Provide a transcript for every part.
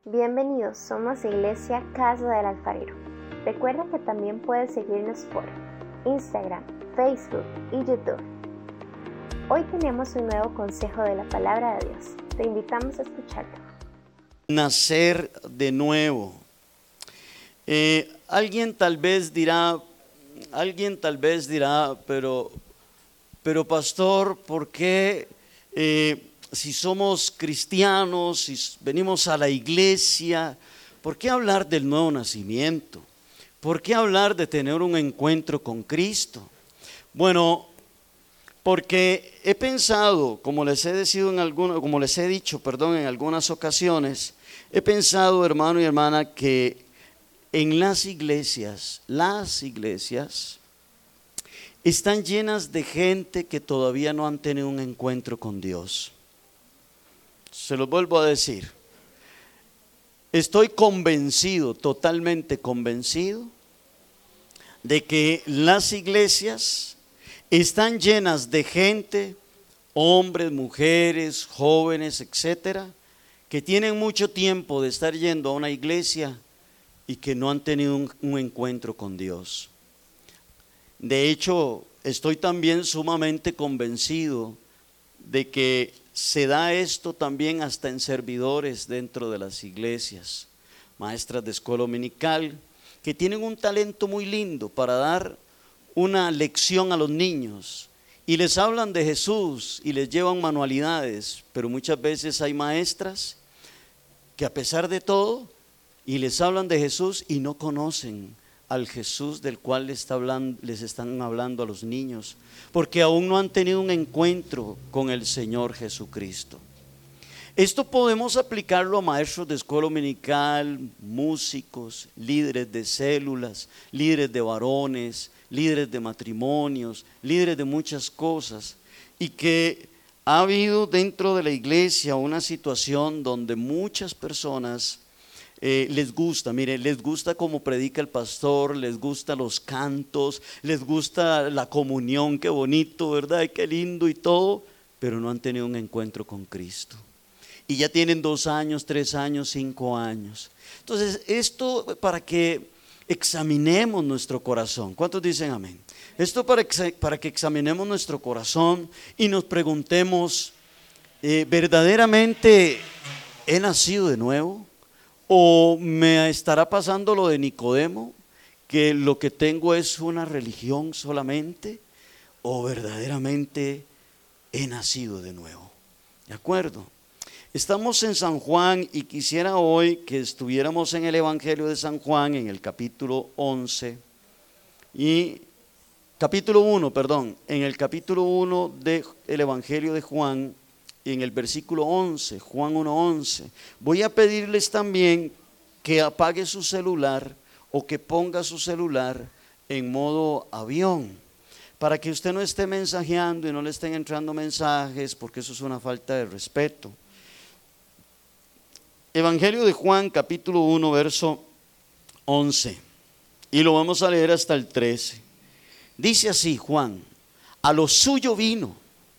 Bienvenidos, somos Iglesia Casa del Alfarero. Recuerda que también puedes seguirnos por Instagram, Facebook y YouTube. Hoy tenemos un nuevo consejo de la palabra de Dios. Te invitamos a escucharlo. Nacer de nuevo. Alguien tal vez dirá, pero pastor, ¿por qué si somos cristianos, si venimos a la iglesia, por qué hablar del nuevo nacimiento? ¿Por qué hablar de tener un encuentro con Cristo? Bueno, porque he pensado, como les he dicho en algunas ocasiones, he pensado, hermano y hermana, que en las iglesias están llenas de gente que todavía no han tenido un encuentro con Dios. Se los vuelvo a decir. Estoy convencido, totalmente convencido, de que las iglesias están llenas de gente, hombres, mujeres, jóvenes, etcétera, que tienen mucho tiempo de estar yendo a una iglesia y que no han tenido un encuentro con Dios. De hecho, estoy también sumamente convencido de que se da esto también hasta en servidores dentro de las iglesias, maestras de escuela dominical, que tienen un talento muy lindo para dar una lección a los niños y les hablan de Jesús y les llevan manualidades, pero muchas veces hay maestras que a pesar de todo y les hablan de Jesús y no conocen al Jesús del cual les están hablando a los niños, porque aún no han tenido un encuentro con el Señor Jesucristo. Esto podemos aplicarlo a maestros de escuela dominical, músicos, líderes de células, líderes de varones, líderes de matrimonios, líderes de muchas cosas, y que ha habido dentro de la iglesia una situación donde muchas personas les gusta cómo predica el pastor, les gustan los cantos, les gusta la comunión, qué bonito, ¿verdad? Y qué lindo y todo, pero no han tenido un encuentro con Cristo. Y ya tienen 2 años, 3 años, 5 años. Entonces, esto para que examinemos nuestro corazón. ¿Cuántos dicen amén? Esto para que examinemos nuestro corazón y nos preguntemos, ¿verdaderamente he nacido de nuevo? ¿O me estará pasando lo de Nicodemo, que lo que tengo es una religión solamente? ¿O verdaderamente he nacido de nuevo? ¿De acuerdo? Estamos en San Juan y quisiera hoy que estuviéramos en el Evangelio de San Juan, en el capítulo 11 y capítulo 1, en el capítulo 1 del Evangelio de Juan, y en el versículo 11, Juan 1:11. Voy a pedirles también que apague su celular o que ponga su celular en modo avión, para que usted no esté mensajeando y no le estén entrando mensajes, porque eso es una falta de respeto. Evangelio de Juan, capítulo 1, verso 11, y lo vamos a leer hasta el 13. Dice así Juan: a lo suyo vino,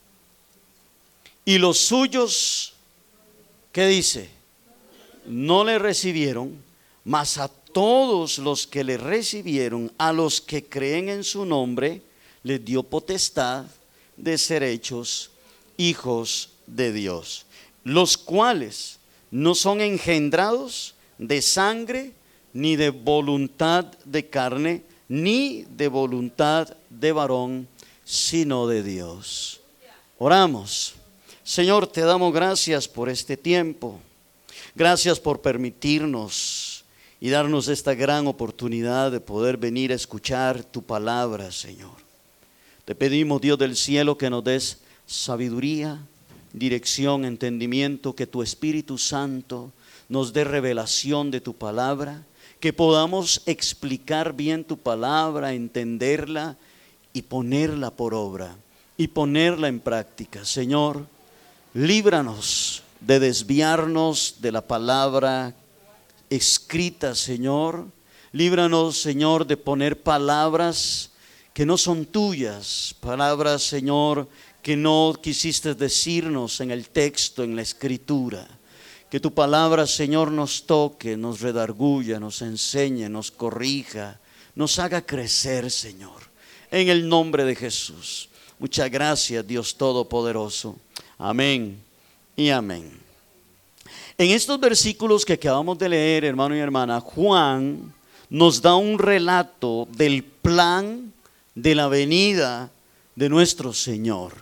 y los suyos, ¿qué dice? No le recibieron, mas a todos los que le recibieron, a los que creen en su nombre, les dio potestad de ser hechos hijos de Dios, los cuales no son engendrados de sangre, ni de voluntad de carne, ni de voluntad de varón, sino de Dios. Oramos. Señor, te damos gracias por este tiempo. Gracias por permitirnos y darnos esta gran oportunidad de poder venir a escuchar tu palabra, Señor. Te pedimos, Dios del cielo, que nos des sabiduría, dirección, entendimiento, que tu Espíritu Santo nos dé revelación de tu palabra, que podamos explicar bien tu palabra, entenderla y ponerla por obra y ponerla en práctica. Señor, líbranos de desviarnos de la palabra escrita, Señor. Líbranos, Señor, de poner palabras que no son tuyas, palabras, Señor, que no quisiste decirnos en el texto, en la escritura. Que tu palabra, Señor, nos toque, nos redarguya, nos enseñe, nos corrija, nos haga crecer, Señor. En el nombre de Jesús. Muchas gracias, Dios Todopoderoso. Amén y amén. En estos versículos que acabamos de leer, hermano y hermana, Juan nos da un relato del plan de la venida de nuestro Señor.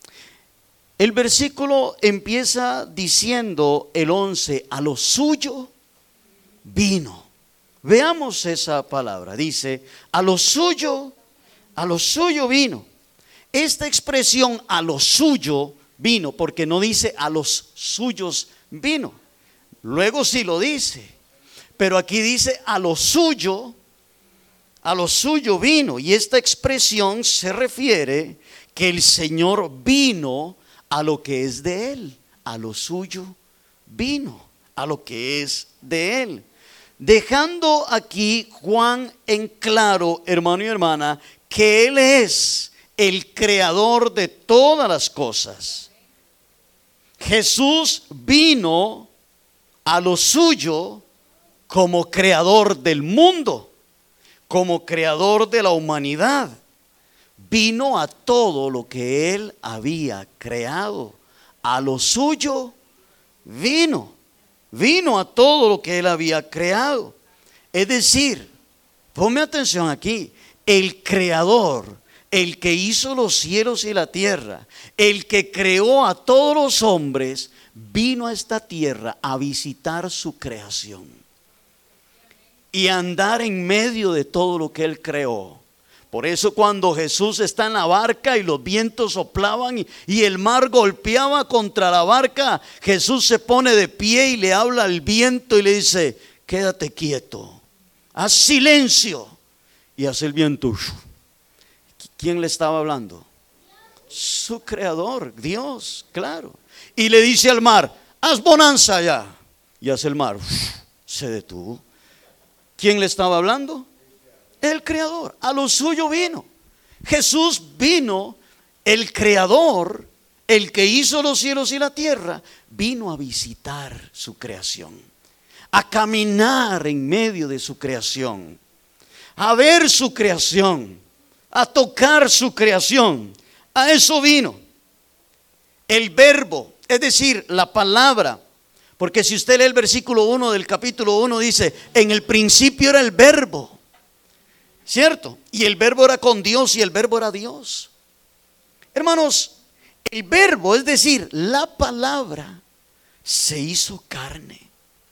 El versículo empieza diciendo, el 11, a lo suyo vino. Veamos esa palabra, dice, a lo suyo vino. Esta expresión, a lo suyo vino, porque no dice a los suyos vino. Luego sí lo dice, pero aquí dice a lo suyo vino. Y esta expresión se refiere que el Señor vino a lo que es de Él, a lo suyo vino, a lo que es de Él. Dejando aquí Juan en claro, hermano y hermana, que Él es el creador de todas las cosas. Jesús vino a lo suyo como creador del mundo, como creador de la humanidad. Vino a todo lo que Él había creado. A lo suyo vino a todo lo que Él había creado. Es decir, ponme atención aquí, el creador, el que hizo los cielos y la tierra, el que creó a todos los hombres, vino a esta tierra a visitar su creación y a andar en medio de todo lo que Él creó. Por eso cuando Jesús está en la barca y los vientos soplaban y el mar golpeaba contra la barca, Jesús se pone de pie y le habla al viento y le dice, quédate quieto, haz silencio. Y hace el viento. ¿Quién le estaba hablando? Su creador, Dios, claro. Y le dice al mar, haz bonanza ya. Y hace el mar, se detuvo. ¿Quién le estaba hablando? El creador. A lo suyo vino. Jesús vino, el creador, el que hizo los cielos y la tierra, vino a visitar su creación, a caminar en medio de su creación, a ver su creación, a tocar su creación. A eso vino. El verbo, es decir, la palabra. Porque si usted lee el versículo 1 del capítulo 1, dice, en el principio era el verbo, ¿cierto? Y el verbo era con Dios y el verbo era Dios. Hermanos, el verbo, es decir, la palabra, se hizo carne.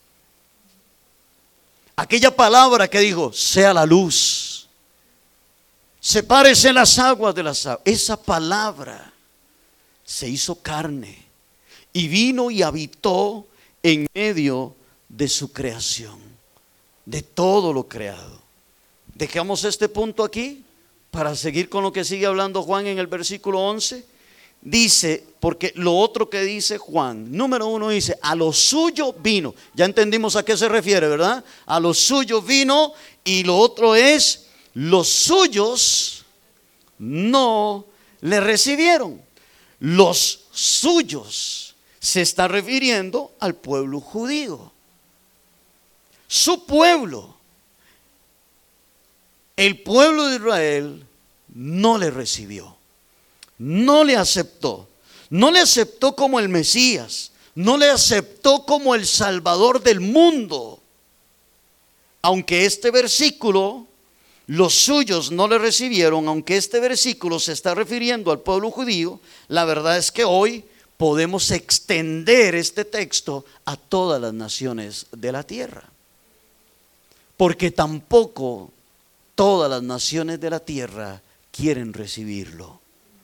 Aquella palabra que dijo, sea la luz, sepárese las aguas de las aguas. Esa palabra se hizo carne y vino y habitó en medio de su creación, de todo lo creado. Dejamos este punto aquí para seguir con lo que sigue hablando Juan en el versículo 11. Dice, porque lo otro que dice Juan, número 1 dice, a lo suyo vino. Ya entendimos a qué se refiere, ¿verdad? A lo suyo vino. Y lo otro es, los suyos no le recibieron. Los suyos se está refiriendo al pueblo judío. Su pueblo, el pueblo de Israel, no le recibió. No le aceptó. No le aceptó como el Mesías. No le aceptó como el Salvador del mundo. Aunque este versículo, los suyos no le recibieron, aunque este versículo se está refiriendo al pueblo judío, la verdad es que hoy podemos extender este texto a todas las naciones de la tierra. Porque tampoco todas las naciones de la tierra quieren recibirlo.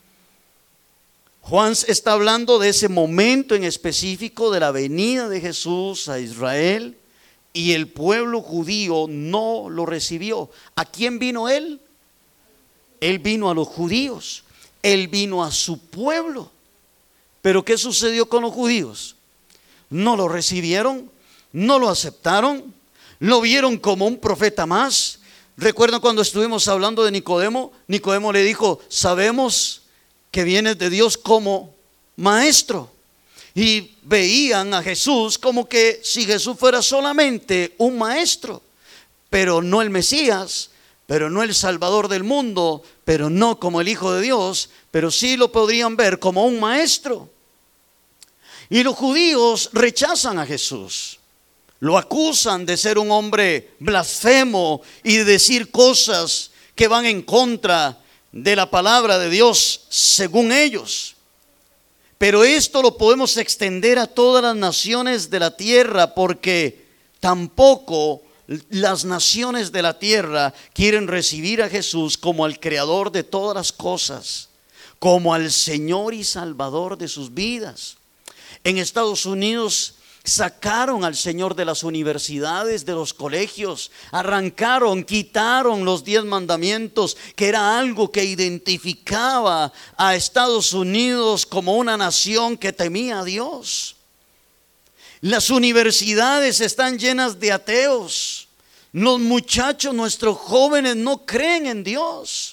Juan está hablando de ese momento en específico de la venida de Jesús a Israel, y el pueblo judío no lo recibió. ¿A quién vino él? Él vino a los judíos, él vino a su pueblo. Pero ¿qué sucedió con los judíos? No lo recibieron, no lo aceptaron, lo vieron como un profeta más. ¿Recuerdan cuando estuvimos hablando de Nicodemo? Nicodemo le dijo, sabemos que vienes de Dios como maestro. y veían a Jesús como que si Jesús fuera solamente un maestro, pero no el Mesías, pero no el Salvador del mundo, pero no como el Hijo de Dios, pero sí lo podrían ver como un maestro. Y los judíos rechazan a Jesús, lo acusan de ser un hombre blasfemo y de decir cosas que van en contra de la palabra de Dios según ellos. Pero esto lo podemos extender a todas las naciones de la tierra, porque tampoco las naciones de la tierra quieren recibir a Jesús como al creador de todas las cosas, como al Señor y Salvador de sus vidas. En Estados Unidos sacaron al Señor de las universidades, de los colegios, arrancaron, quitaron los 10 mandamientos, que era algo que identificaba a Estados Unidos como una nación que temía a Dios. Las universidades están llenas de ateos. Los muchachos, nuestros jóvenes, no creen en Dios.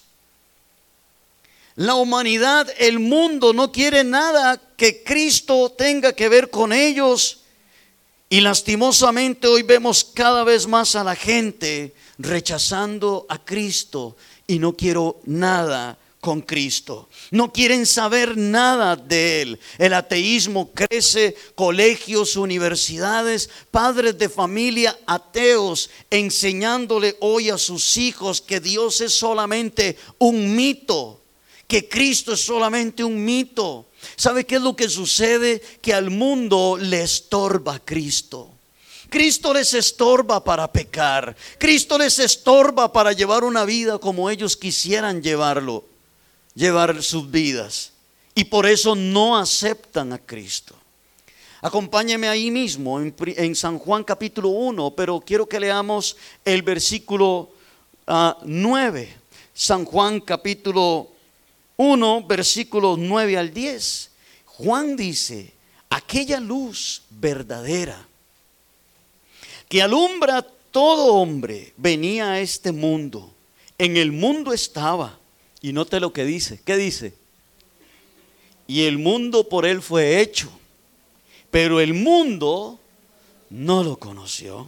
La humanidad, el mundo no quiere nada que Cristo tenga que ver con ellos. Y lastimosamente hoy vemos cada vez más a la gente rechazando a Cristo y no quiero nada con Cristo. No quieren saber nada de Él. El ateísmo crece, colegios, universidades, padres de familia ateos enseñándole hoy a sus hijos que Dios es solamente un mito, que Cristo es solamente un mito. ¿Sabe qué es lo que sucede? Que al mundo le estorba Cristo. Cristo les estorba para pecar. Cristo les estorba para llevar una vida como ellos quisieran llevar sus vidas. Y por eso no aceptan a Cristo. Acompáñeme ahí mismo en San Juan capítulo 1, pero quiero que leamos el versículo 9. San Juan capítulo 1, versículos 9 al 10. Juan dice: aquella luz verdadera que alumbra todo hombre venía a este mundo. En el mundo estaba. Y note lo que dice. ¿Qué dice? Y el mundo por él fue hecho, pero el mundo no lo conoció.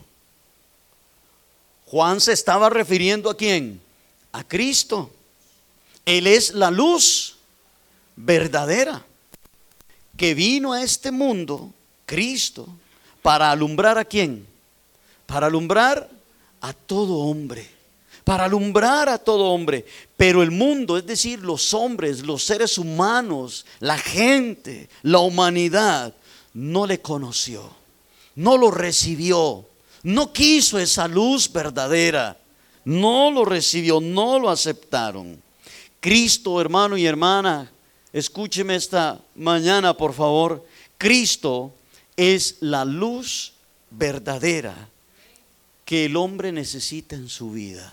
Juan se estaba refiriendo ¿a quién? A Cristo. Él es la luz verdadera que vino a este mundo, Cristo, para alumbrar ¿a quién? Para alumbrar a todo hombre. Para alumbrar a todo hombre. Pero el mundo, es decir, los hombres, los seres humanos, la gente, la humanidad, no le conoció, no lo recibió, no quiso esa luz verdadera, no lo recibió, no lo aceptaron. Cristo, hermano y hermana, escúcheme esta mañana, por favor. Cristo es la luz verdadera que el hombre necesita en su vida.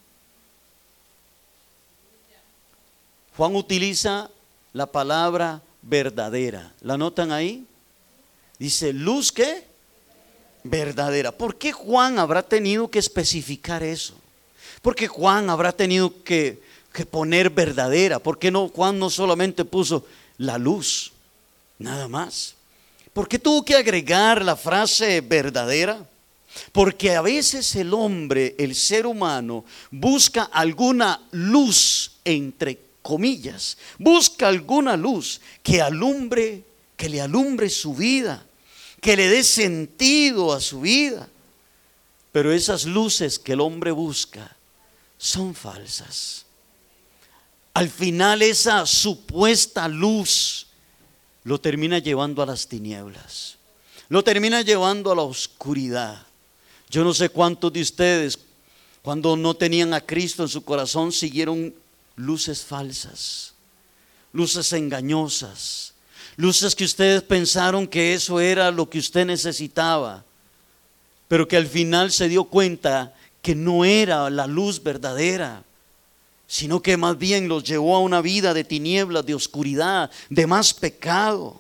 Juan utiliza la palabra verdadera. ¿La notan ahí? Dice luz ¿qué? Verdadera. ¿Por qué Juan habrá tenido que especificar eso? ¿Por qué Juan habrá tenido que poner verdadera? ¿Por qué no Juan no solamente puso la luz? Nada más. ¿Por qué tuvo que agregar la frase verdadera? Porque a veces el hombre, el ser humano, busca alguna luz, entre comillas, busca alguna luz que alumbre, que le alumbre su vida, que le dé sentido a su vida. Pero esas luces que el hombre busca son falsas. Al final esa supuesta luz lo termina llevando a las tinieblas, lo termina llevando a la oscuridad. Yo no sé cuántos de ustedes, cuando no tenían a Cristo en su corazón, siguieron luces falsas, luces engañosas, luces que ustedes pensaron que eso era lo que usted necesitaba, pero que al final se dio cuenta que no era la luz verdadera, sino que más bien los llevó a una vida de tinieblas, de oscuridad, de más pecado.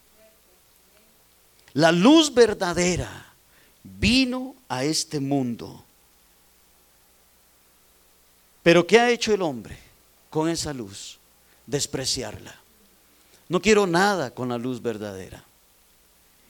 La luz verdadera vino a este mundo. Pero ¿qué ha hecho el hombre con esa luz? Despreciarla. No quiero nada con la luz verdadera.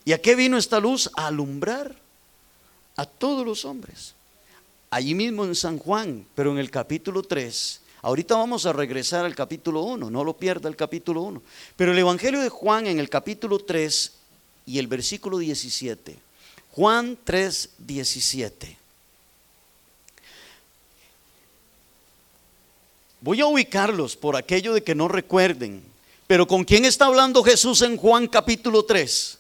¿Y a qué vino esta luz? A alumbrar a todos los hombres. Allí mismo en San Juan, pero en el capítulo 3. Ahorita vamos a regresar al capítulo 1, no lo pierda el capítulo 1. Pero el Evangelio de Juan en el capítulo 3 y el versículo 17. Juan 3, 17. Voy a ubicarlos por aquello de que no recuerden. Pero ¿con quién está hablando Jesús en Juan capítulo 3?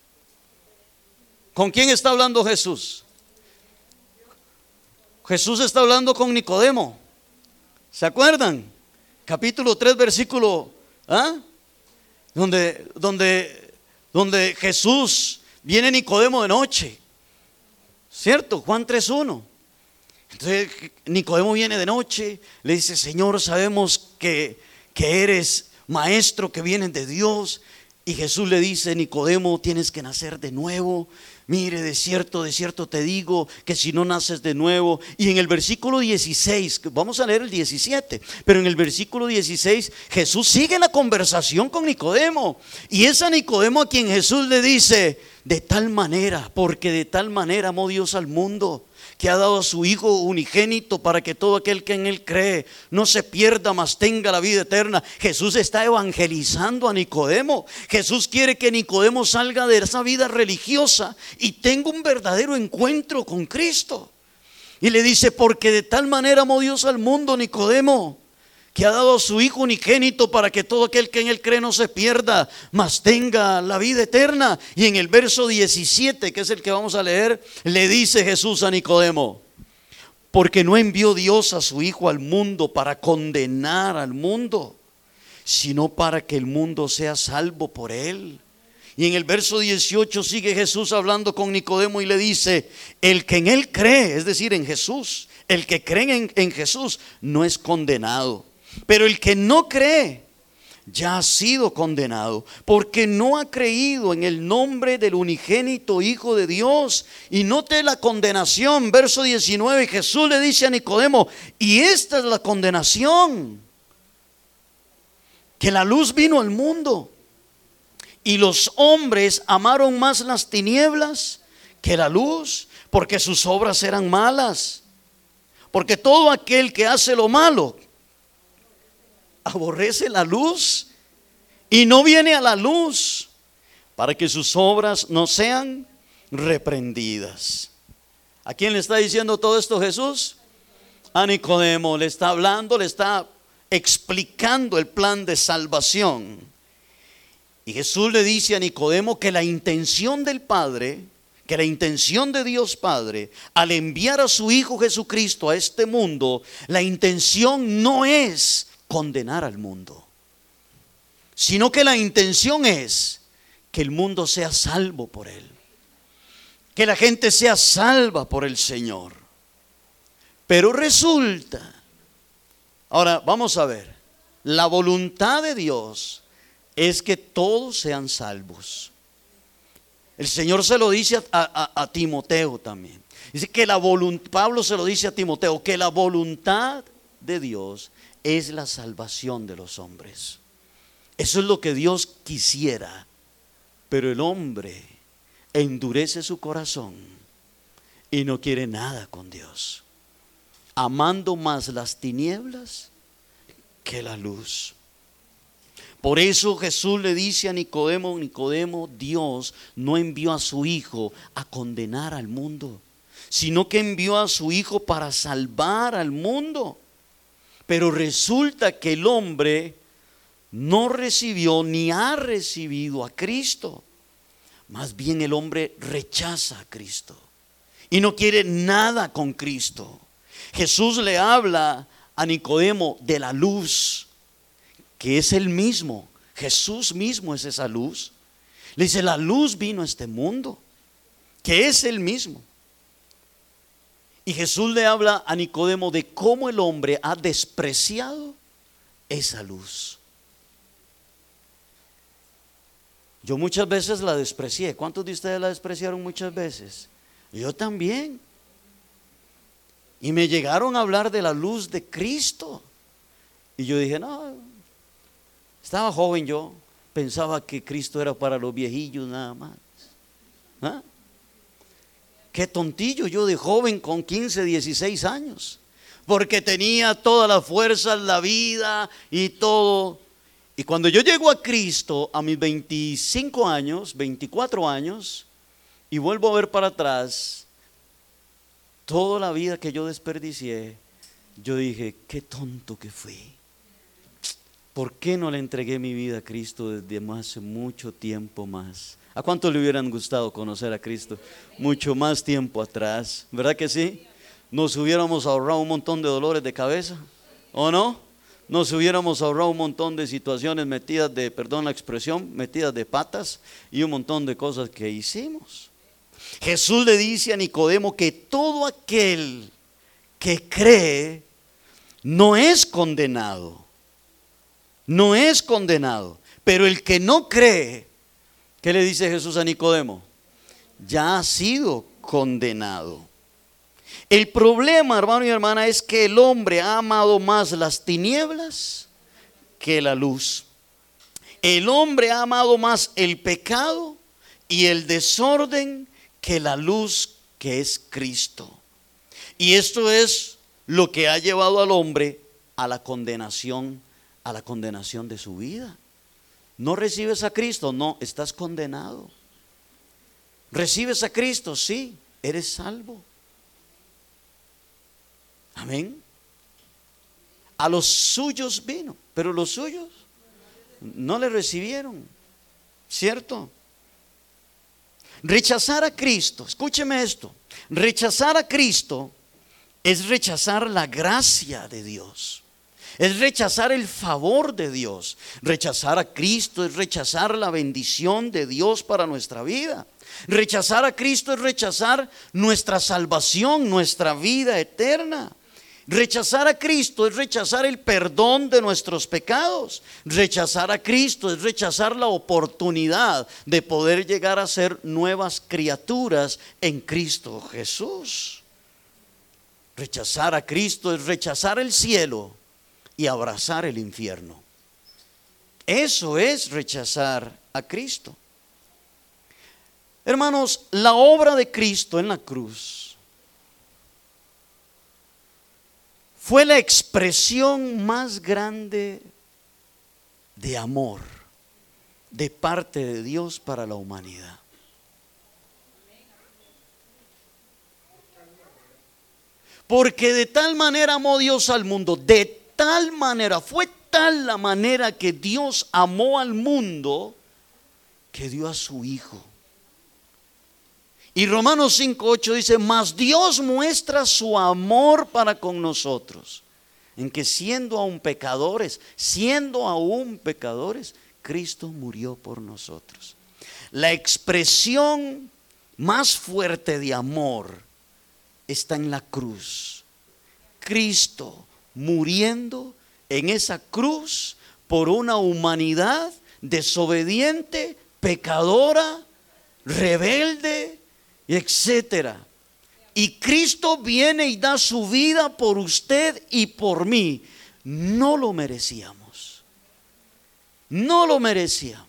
¿Con quién está hablando Jesús? Jesús está hablando con Nicodemo. ¿Se acuerdan? Capítulo 3, versículo donde Jesús viene Nicodemo de noche. ¿Cierto? Juan 3:1. Entonces Nicodemo viene de noche, le dice: Señor, sabemos que eres maestro, que vienes de Dios. Y Jesús le dice: Nicodemo, tienes que nacer de nuevo. Mire, de cierto te digo que si no naces de nuevo. Y en el versículo 16, vamos a leer el 17, pero en el versículo 16 Jesús sigue la conversación con Nicodemo. Y es a Nicodemo a quien Jesús le dice: de tal manera, porque de tal manera amó Dios al mundo, que ha dado a su Hijo unigénito, para que todo aquel que en Él cree no se pierda, mas tenga la vida eterna. Jesús está evangelizando a Nicodemo. Jesús quiere que Nicodemo salga de esa vida religiosa y tenga un verdadero encuentro con Cristo. Y le dice: porque de tal manera amó Dios al mundo, Nicodemo, que ha dado a su Hijo unigénito, para que todo aquel que en Él cree no se pierda, mas tenga la vida eterna. Y en el verso 17, que es el que vamos a leer, le dice Jesús a Nicodemo: porque no envió Dios a su Hijo al mundo para condenar al mundo, sino para que el mundo sea salvo por Él. Y en el verso 18 sigue Jesús hablando con Nicodemo y le dice: el que en Él cree, es decir, en Jesús, el que cree en Jesús no es condenado. Pero el que no cree ya ha sido condenado, porque no ha creído en el nombre del unigénito Hijo de Dios. Y note la condenación, verso 19, Jesús le dice a Nicodemo: y esta es la condenación, que la luz vino al mundo, y los hombres amaron más las tinieblas que la luz, porque sus obras eran malas. Porque todo aquel que hace lo malo aborrece la luz y no viene a la luz, para que sus obras no sean reprendidas. ¿A quién le está diciendo todo esto Jesús? A Nicodemo. Le está hablando, le está explicando el plan de salvación. Y Jesús le dice a Nicodemo que la intención del Padre, que la intención de Dios Padre al enviar a su Hijo Jesucristo a este mundo, la intención no es condenar al mundo, sino que la intención es que el mundo sea salvo por Él, que la gente sea salva por el Señor. Pero resulta, ahora vamos a ver, la voluntad de Dios es que todos sean salvos. El Señor se lo dice a Timoteo también. Dice que Pablo se lo dice a Timoteo, que la voluntad de Dios es la salvación de los hombres. Eso es lo que Dios quisiera, pero el hombre endurece su corazón y no quiere nada con Dios, amando más las tinieblas que la luz. Por eso Jesús le dice a Nicodemo: Nicodemo, Dios no envió a su Hijo a condenar al mundo, sino que envió a su Hijo para salvar al mundo. Pero resulta que el hombre no recibió ni ha recibido a Cristo. Más bien el hombre rechaza a Cristo y no quiere nada con Cristo. Jesús le habla a Nicodemo de la luz, que es el mismo. Jesús mismo es esa luz. Le dice: la luz vino a este mundo, que es el mismo. Y Jesús le habla a Nicodemo de cómo el hombre ha despreciado esa luz. Yo muchas veces la desprecié. ¿Cuántos de ustedes la despreciaron muchas veces? Yo también. Y me llegaron a hablar de la luz de Cristo. Y yo dije: no, estaba joven yo, pensaba que Cristo era para los viejillos nada más. ¿Ah? Qué tontillo yo de joven con 15, 16 años. Porque tenía todas las fuerzas, la vida y todo. Y cuando yo llego a Cristo a mis 25 años, 24 años, y vuelvo a ver para atrás toda la vida que yo desperdicié, yo dije, qué tonto que fui. ¿Por qué no le entregué mi vida a Cristo desde hace mucho tiempo más? ¿A cuántos le hubieran gustado conocer a Cristo mucho más tiempo atrás? ¿Verdad que sí? Nos hubiéramos ahorrado un montón de dolores de cabeza, ¿o no? Nos hubiéramos ahorrado un montón de situaciones metidas de, perdón la expresión, metidas de patas y un montón de cosas que hicimos. Jesús le dice a Nicodemo que todo aquel que cree no es condenado. No es condenado. Pero el que no cree, ¿qué le dice Jesús a Nicodemo? Ya ha sido condenado. El problema, hermano y hermana, es que el hombre ha amado más las tinieblas que la luz. El hombre ha amado más el pecado y el desorden que la luz que es Cristo. Y esto es lo que ha llevado al hombre a la condenación de su vida. ¿No recibes a Cristo? No, estás condenado. ¿Recibes a Cristo? Sí, eres salvo. Amén. A los suyos vino, pero los suyos no le recibieron, ¿cierto? Rechazar a Cristo, escúcheme esto, rechazar a Cristo es rechazar la gracia de Dios. Es rechazar el favor de Dios. Rechazar a Cristo es rechazar la bendición de Dios para nuestra vida. Rechazar a Cristo es rechazar nuestra salvación, nuestra vida eterna. Rechazar a Cristo es rechazar el perdón de nuestros pecados. Rechazar a Cristo es rechazar la oportunidad de poder llegar a ser nuevas criaturas en Cristo Jesús. Rechazar a Cristo es rechazar el cielo y abrazar el infierno. Eso es rechazar a Cristo. Hermanos, la obra de Cristo en la cruz fue la expresión más grande de amor de parte de Dios para la humanidad. Porque de tal manera amó Dios al mundo, de tal manera, fue tal la manera que Dios amó al mundo, que dio a su Hijo. Y Romanos 5:8 dice, mas Dios muestra su amor para con nosotros, en que siendo aún pecadores, Cristo murió por nosotros. La expresión más fuerte de amor está en la cruz. Cristo muriendo en esa cruz por una humanidad desobediente, pecadora, rebelde, etcétera. Y Cristo viene y da su vida por usted y por mí. No lo merecíamos. No lo merecíamos.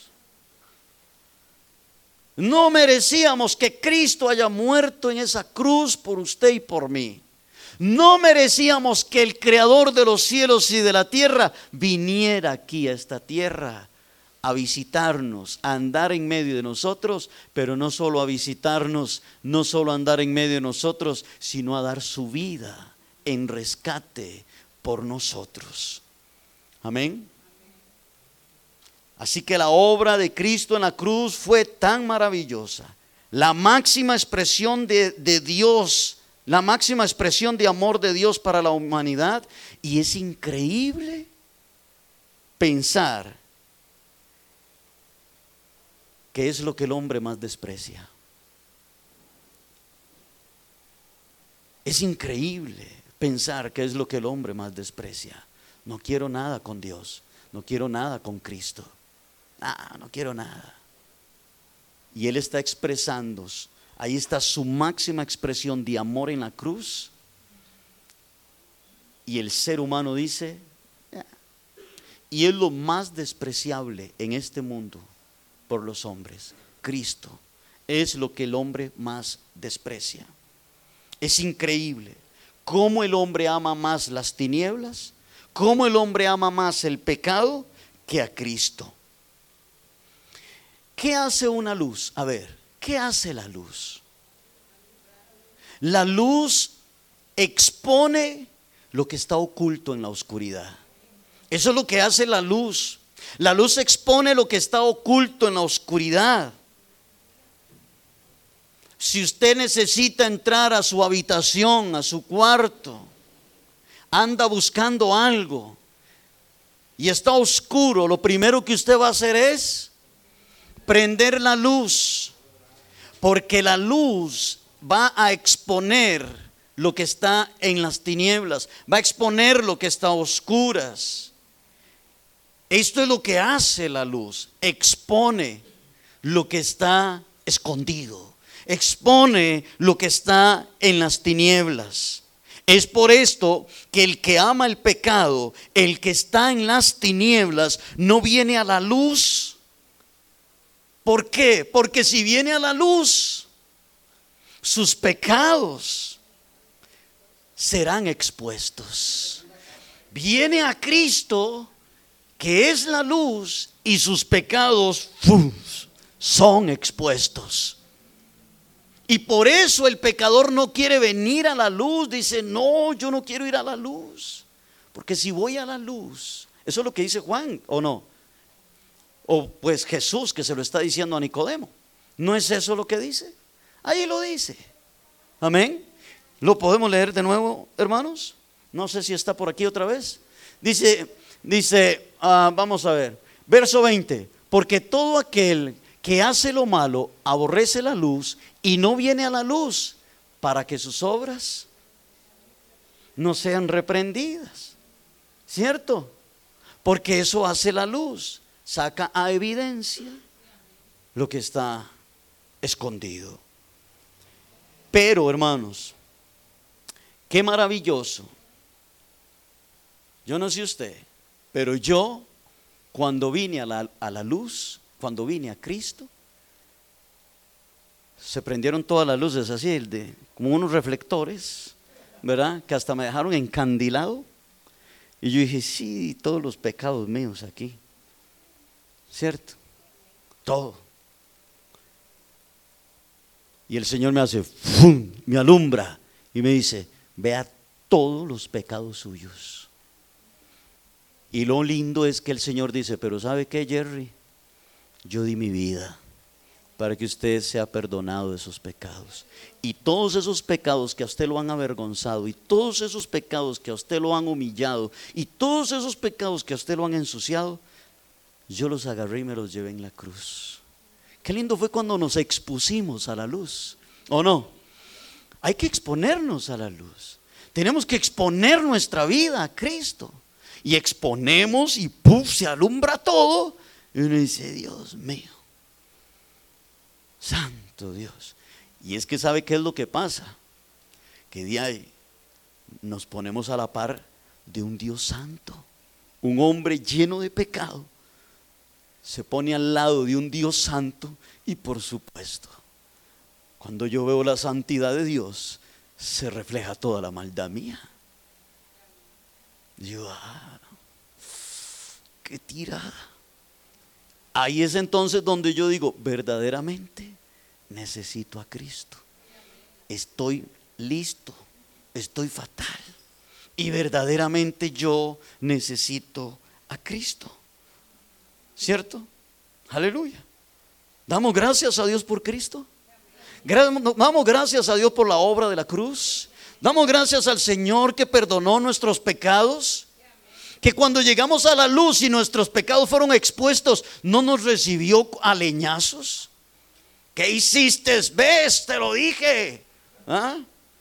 No merecíamos que Cristo haya muerto en esa cruz por usted y por mí. No merecíamos que el Creador de los cielos y de la tierra viniera aquí a esta tierra a visitarnos, a andar en medio de nosotros, pero no solo a visitarnos, no solo a andar en medio de nosotros, sino a dar su vida en rescate por nosotros. Amén. Así que la obra de Cristo en la cruz fue tan maravillosa, la máxima expresión de Dios, la máxima expresión de amor de Dios para la humanidad. Y es increíble pensar que es lo que el hombre más desprecia. Es increíble pensar que es lo que el hombre más desprecia. No quiero nada con Dios, no quiero nada con Cristo. No quiero nada. Y Él está expresando, ahí está su máxima expresión de amor en la cruz. Y el ser humano dice, y es lo más despreciable en este mundo por los hombres, Cristo, es lo que el hombre más desprecia. Es increíble cómo el hombre ama más las tinieblas, cómo el hombre ama más el pecado que a Cristo. ¿Qué hace una luz? A ver, ¿qué hace la luz? La luz expone lo que está oculto en la oscuridad. Eso es lo que hace la luz. La luz expone lo que está oculto en la oscuridad. Si usted necesita entrar a su habitación, a su cuarto, anda buscando algo y está oscuro, lo primero que usted va a hacer es prender la luz, porque la luz va a exponer lo que está en las tinieblas, va a exponer lo que está a oscuras. Esto es lo que hace la luz, expone lo que está escondido, expone lo que está en las tinieblas. Es por esto que el que ama el pecado, el que está en las tinieblas, no viene a la luz. ¿Por qué? Porque si viene a la luz, sus pecados serán expuestos. Viene a Cristo, que es la luz, y sus pecados son expuestos. Y por eso el pecador no quiere venir a la luz. Dice, no, yo no quiero ir a la luz, porque si voy a la luz, eso es lo que dice Juan, ¿o no? O pues Jesús, que se lo está diciendo a Nicodemo. ¿No es eso lo que dice? Ahí lo dice. Amén. ¿Lo podemos leer de nuevo, hermanos? No sé si está por aquí otra vez. Dice, vamos a ver, verso 20. Porque todo aquel que hace lo malo aborrece la luz y no viene a la luz, para que sus obras no sean reprendidas. ¿Cierto? Porque eso hace la luz, saca a evidencia lo que está escondido. Pero, hermanos, qué maravilloso. Yo no sé usted, pero yo, cuando vine a la luz, cuando vine a Cristo, se prendieron todas las luces así, como unos reflectores, ¿verdad? Que hasta me dejaron encandilado. Y yo dije, sí, todos los pecados míos aquí, ¿cierto? Todo. Y el Señor me hace, ¡fum!, me alumbra y me dice, vea todos los pecados suyos. Y lo lindo es que el Señor dice, pero ¿sabe qué, Jerry? Yo di mi vida para que usted sea perdonado de esos pecados. Y todos esos pecados que a usted lo han avergonzado, y todos esos pecados que a usted lo han humillado, y todos esos pecados que a usted lo han ensuciado, yo los agarré y me los llevé en la cruz. Qué lindo fue cuando nos expusimos a la luz, ¿o no? Hay que exponernos a la luz. Tenemos que exponer nuestra vida a Cristo. Y exponemos y ¡puf!, se alumbra todo. Y uno dice, Dios mío, santo Dios. Y es que ¿sabe qué es lo que pasa? Que de ahí nos ponemos a la par de un Dios santo. Un hombre lleno de pecado se pone al lado de un Dios santo. Y por supuesto, cuando yo veo la santidad de Dios, se refleja toda la maldad mía. Yo, qué tirada. Ahí es entonces donde yo digo, verdaderamente necesito a Cristo. Estoy listo, estoy fatal. Y verdaderamente yo necesito a Cristo. ¿Cierto? Aleluya. Damos gracias a Dios por Cristo. Damos gracias a Dios por la obra de la cruz. Damos gracias al Señor que perdonó nuestros pecados. Que cuando llegamos a la luz y nuestros pecados fueron expuestos, no nos recibió a leñazos. ¿Qué hiciste? ¿Ves? Te lo dije. ¿Ah?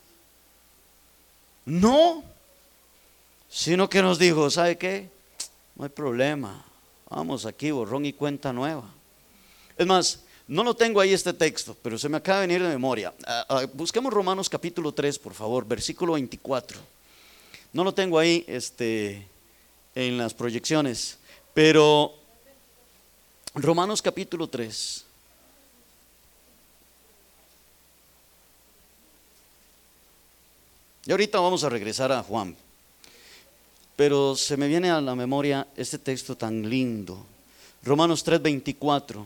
No. Sino que nos dijo, ¿sabe qué? No hay problema. Vamos aquí, borrón y cuenta nueva. Es más, no lo tengo ahí este texto, pero se me acaba de venir de memoria. Busquemos Romanos capítulo 3, por favor, versículo 24. No lo tengo ahí en las proyecciones, pero Romanos capítulo 3. Y ahorita vamos a regresar a Juan. Pero se me viene a la memoria este texto tan lindo. Romanos 3:24.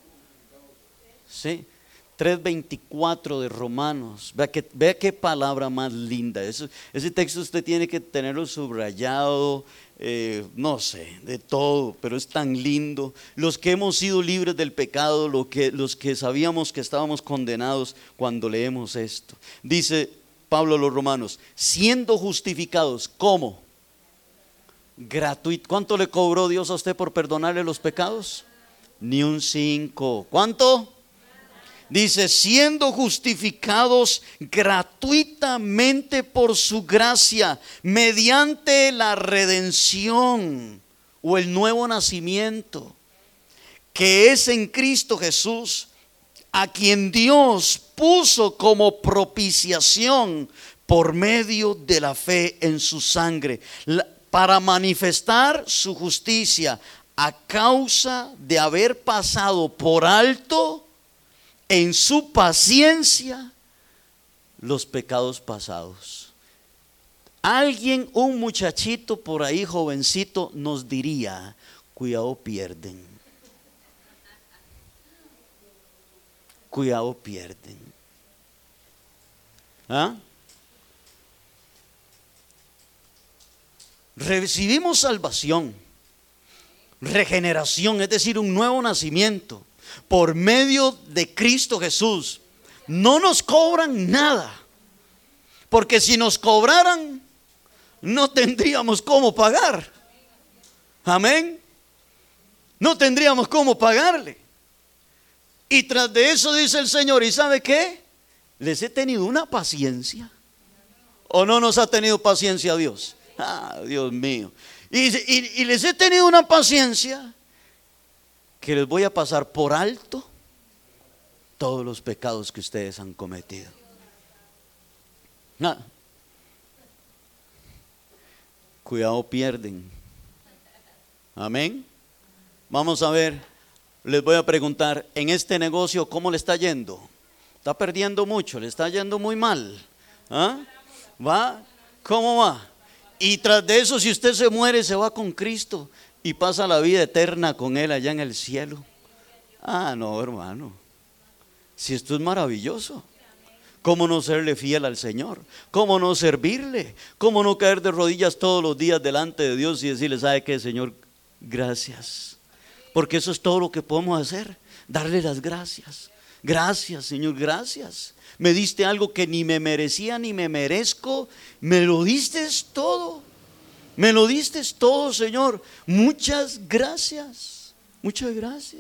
¿Sí? 3:24 de Romanos. Vea qué palabra más linda. Ese texto usted tiene que tenerlo subrayado, no sé, de todo, pero es tan lindo. Los que hemos sido libres del pecado, los que sabíamos que estábamos condenados cuando leemos esto. Dice Pablo a los romanos, siendo justificados, ¿cómo? Gratuito. ¿Cuánto le cobró Dios a usted por perdonarle los pecados? Ni un 5. ¿Cuánto? Dice, siendo justificados gratuitamente por su gracia, mediante la redención o el nuevo nacimiento, que es en Cristo Jesús, a quien Dios puso como propiciación por medio de la fe en su sangre, para manifestar su justicia a causa de haber pasado por alto en su paciencia los pecados pasados. Alguien, un muchachito por ahí jovencito nos diría, cuidado pierden. Cuidado pierden. ¿Ah? Recibimos salvación, regeneración, es decir, un nuevo nacimiento por medio de Cristo Jesús. No nos cobran nada, porque si nos cobraran no tendríamos cómo pagar. Amén. No tendríamos cómo pagarle. Y tras de eso dice el Señor, ¿y sabe qué? Les he tenido una paciencia. ¿O no nos ha tenido paciencia Dios? Ah, Dios mío. Y les he tenido una paciencia que les voy a pasar por alto todos los pecados que ustedes han cometido. Ah. Cuidado pierden. Amén. Vamos a ver, les voy a preguntar, en este negocio, ¿cómo le está yendo? ¿Está perdiendo mucho? ¿Le está yendo muy mal? ¿Ah? ¿Va? ¿Cómo va? Y tras de eso, si usted se muere, se va con Cristo y pasa la vida eterna con Él allá en el cielo. Ah, no, hermano. Si esto es maravilloso. ¿Cómo no serle fiel al Señor? ¿Cómo no servirle? ¿Cómo no caer de rodillas todos los días delante de Dios y decirle, ¿sabe qué, Señor? Gracias. Porque eso es todo lo que podemos hacer, darle las gracias. Gracias, Señor, gracias. Me diste algo que ni me merecía ni me merezco. Me lo diste todo. Me lo diste todo, Señor. Muchas gracias. Muchas gracias.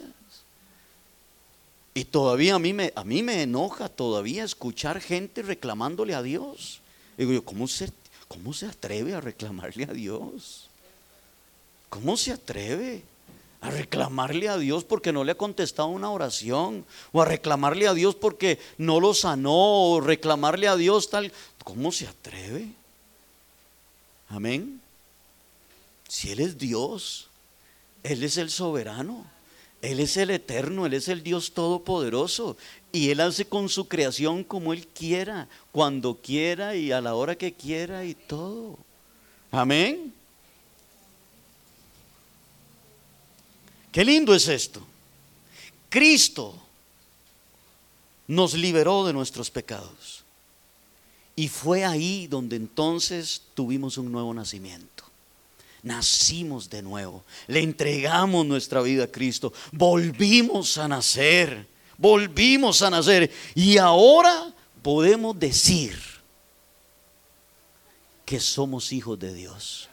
Y todavía a mí me enoja todavía escuchar gente reclamándole a Dios. Digo yo, ¿cómo se atreve a reclamarle a Dios? ¿Cómo se atreve a reclamarle a Dios porque no le ha contestado una oración? O a reclamarle a Dios porque no lo sanó, o reclamarle a Dios tal. ¿Cómo se atreve? Amén. Si Él es Dios, Él es el soberano, Él es el eterno, Él es el Dios todopoderoso, y Él hace con su creación como Él quiera, cuando quiera y a la hora que quiera y todo. Amén. Qué lindo es esto. Cristo nos liberó de nuestros pecados, y fue ahí donde entonces tuvimos un nuevo nacimiento. Nacimos de nuevo, le entregamos nuestra vida a Cristo, volvimos a nacer, y ahora podemos decir que somos hijos de Dios.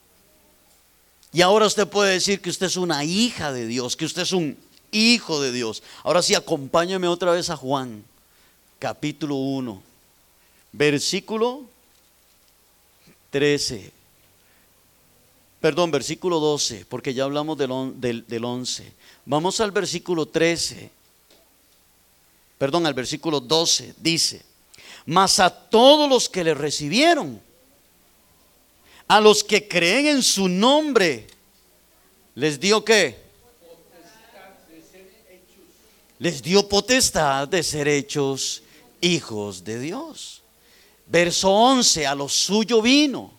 Y ahora usted puede decir que usted es una hija de Dios, que usted es un hijo de Dios. Ahora sí, acompáñame otra vez a Juan, capítulo 1, versículo 13. Perdón, versículo 12, porque ya hablamos del 11. Vamos al versículo 13. Perdón, al versículo 12. Dice, mas a todos los que le recibieron, a los que creen en su nombre, ¿les dio qué? Les dio potestad de ser hechos hijos de Dios. Verso 11, a lo suyo vino.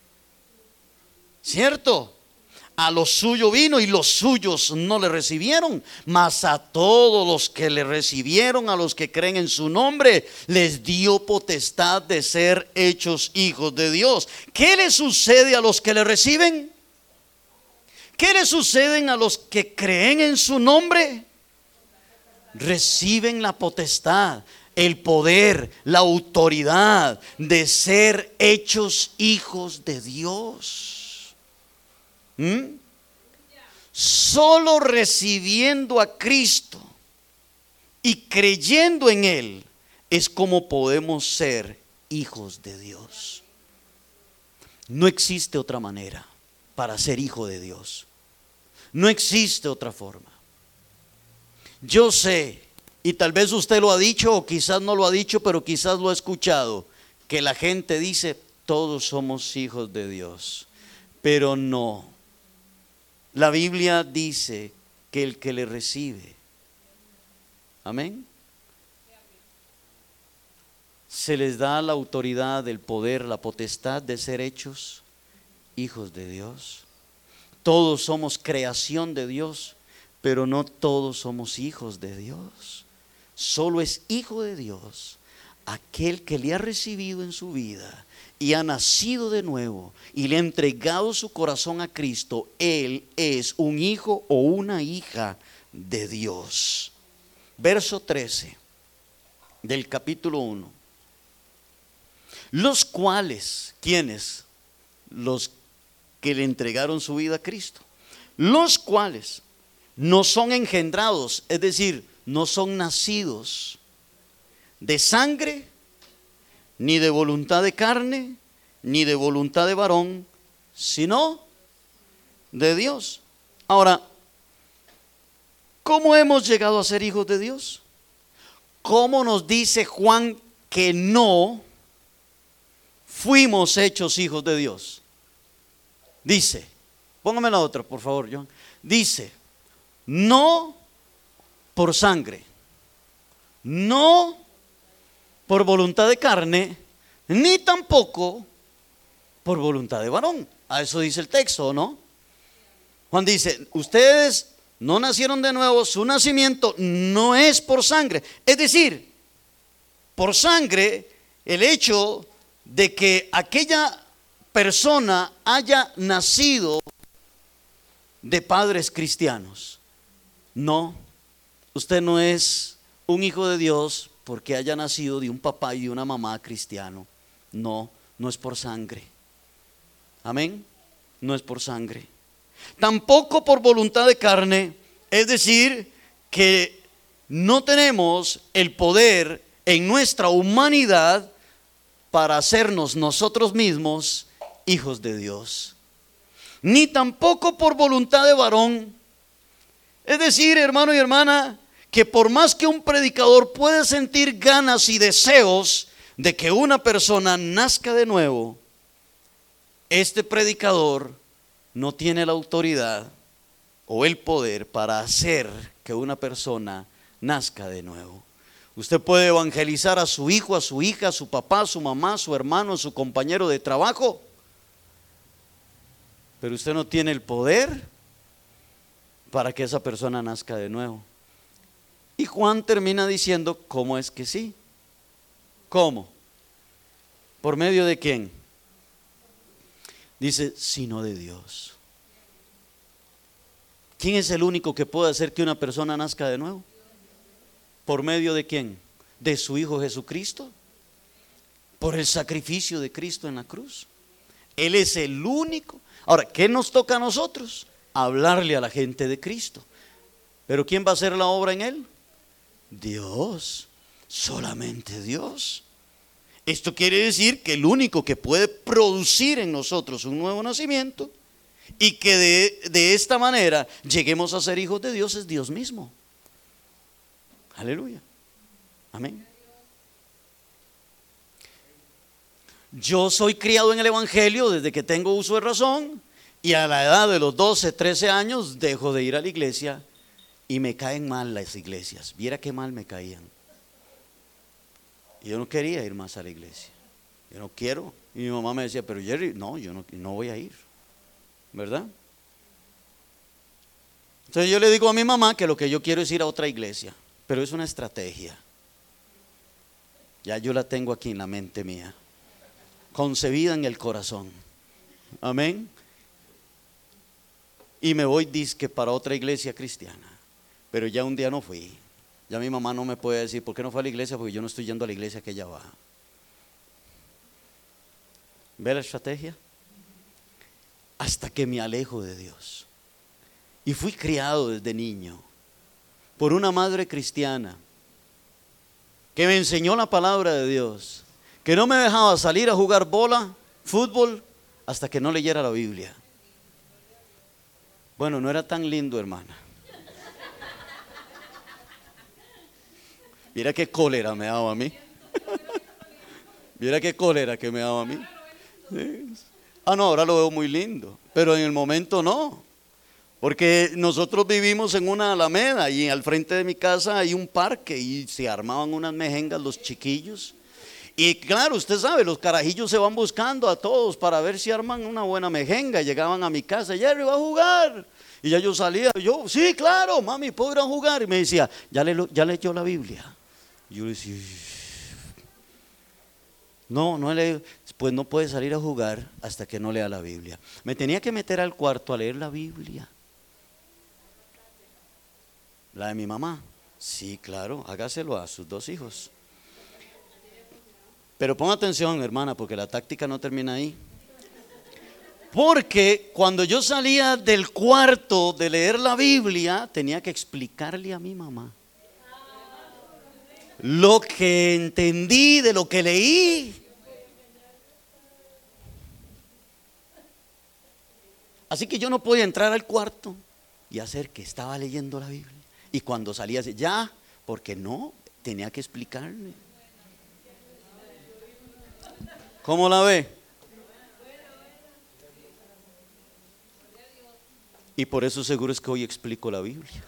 ¿Cierto? A lo suyo vino y los suyos no le recibieron, mas a todos los que le recibieron, a los que creen en su nombre, les dio potestad de ser hechos hijos de Dios. ¿Qué le sucede a los que le reciben? ¿Qué le suceden a los que creen en su nombre? Reciben la potestad, el poder, la autoridad de ser hechos hijos de Dios. Solo recibiendo a Cristo y creyendo en Él es como podemos ser hijos de Dios. No existe otra manera para ser hijo de Dios. No existe otra forma. Yo sé, y tal vez usted lo ha dicho o quizás no lo ha dicho, pero quizás lo ha escuchado, que la gente dice, todos somos hijos de Dios, pero no. La Biblia dice que el que le recibe, amén, se les da la autoridad, el poder, la potestad de ser hechos hijos de Dios. Todos somos creación de Dios, pero no todos somos hijos de Dios. Solo es hijo de Dios aquel que le ha recibido en su vida y ha nacido de nuevo y le ha entregado su corazón a Cristo. Él es un hijo o una hija de Dios. Verso 13 del capítulo 1. Los cuales, ¿quiénes? Los que le entregaron su vida a Cristo. Los cuales no son engendrados, es decir, no son nacidos de sangre, ni de voluntad de carne, ni de voluntad de varón, sino de Dios. Ahora, ¿cómo hemos llegado a ser hijos de Dios? ¿Cómo nos dice Juan que no fuimos hechos hijos de Dios? Dice, póngame la otra, por favor, John. Dice, no por sangre, no por voluntad de carne, ni tampoco por voluntad de varón. A eso dice el texto, ¿no? Juan dice, ustedes no nacieron de nuevo, su nacimiento no es por sangre. Es decir, por sangre, el hecho de que aquella persona haya nacido de padres cristianos. No, usted no es un hijo de Dios porque haya nacido de un papá y de una mamá cristiano. No, no es por sangre. Amén. No es por sangre. Tampoco por voluntad de carne. Es decir, que no tenemos el poder en nuestra humanidad para hacernos nosotros mismos hijos de Dios. Ni tampoco por voluntad de varón. Es decir, hermano y hermana, que por más que un predicador puede sentir ganas y deseos de que una persona nazca de nuevo, este predicador no tiene la autoridad o el poder para hacer que una persona nazca de nuevo. Usted puede evangelizar a su hijo, a su hija, a su papá, a su mamá, a su hermano, a su compañero de trabajo, pero usted no tiene el poder para que esa persona nazca de nuevo. Y Juan termina diciendo, ¿cómo es que sí? ¿Cómo? ¿Por medio de quién? Dice, sino de Dios. ¿Quién es el único que puede hacer que una persona nazca de nuevo? ¿Por medio de quién? ¿De su Hijo Jesucristo? ¿Por el sacrificio de Cristo en la cruz? Él es el único. Ahora, ¿qué nos toca a nosotros? Hablarle a la gente de Cristo. ¿Pero quién va a hacer la obra en él? Dios, solamente Dios. Esto quiere decir que el único que puede producir en nosotros un nuevo nacimiento y que de esta manera lleguemos a ser hijos de Dios es Dios mismo. Aleluya. Amén. Yo soy criado en el Evangelio desde que tengo uso de razón y a la edad de los 12, 13 años dejo de ir a la iglesia y me caen mal las iglesias. Viera qué mal me caían. Y yo no quería ir más a la iglesia. yo no quiero. Y mi mamá me decía, pero Jerry, no, yo no voy a ir, ¿verdad? Entonces yo le digo a mi mamá que lo que yo quiero es ir a otra iglesia, pero es una estrategia. Ya yo la tengo aquí en la mente mía, concebida en el corazón. Amén. Y me voy disque para otra iglesia cristiana, pero ya un día no fui. Ya mi mamá no me puede decir, ¿por qué no fue a la iglesia? Porque yo no estoy yendo a la iglesia que ella va. ¿Ve la estrategia? Hasta que me alejo de Dios. Y fui criado desde niño por una madre cristiana que me enseñó la palabra de Dios, que no me dejaba salir a jugar bola, fútbol, hasta que no leyera la Biblia. Bueno, no era tan lindo, hermana. Mira qué cólera me daba a mí. Mira qué cólera que me daba a mí. Sí. No, ahora lo veo muy lindo, pero en el momento no. Porque nosotros vivimos en una alameda y al frente de mi casa hay un parque y se armaban unas mejengas los chiquillos. Y claro, usted sabe, los carajillos se van buscando a todos para ver si arman una buena mejenga. Llegaban a mi casa, Jerry va a jugar. Y ya yo salía, yo, sí, claro, mami, ¿puedo ir a jugar? Y me decía, ya leyó la Biblia. Y yo le decía, no he leído. Pues no puede salir a jugar hasta que no lea la Biblia. Me tenía que meter al cuarto a leer la Biblia. La de mi mamá. Sí, claro, hágaselo a sus 2 hijos. Pero ponga atención, hermana, porque la táctica no termina ahí. Porque cuando yo salía del cuarto de leer la Biblia, tenía que explicarle a mi mamá lo que entendí de lo que leí. Así que yo no podía entrar al cuarto y hacer que estaba leyendo la Biblia. Y cuando salía, ya, porque no, tenía que explicarle. ¿Cómo la ve? Y por eso seguro es que hoy explico la Biblia.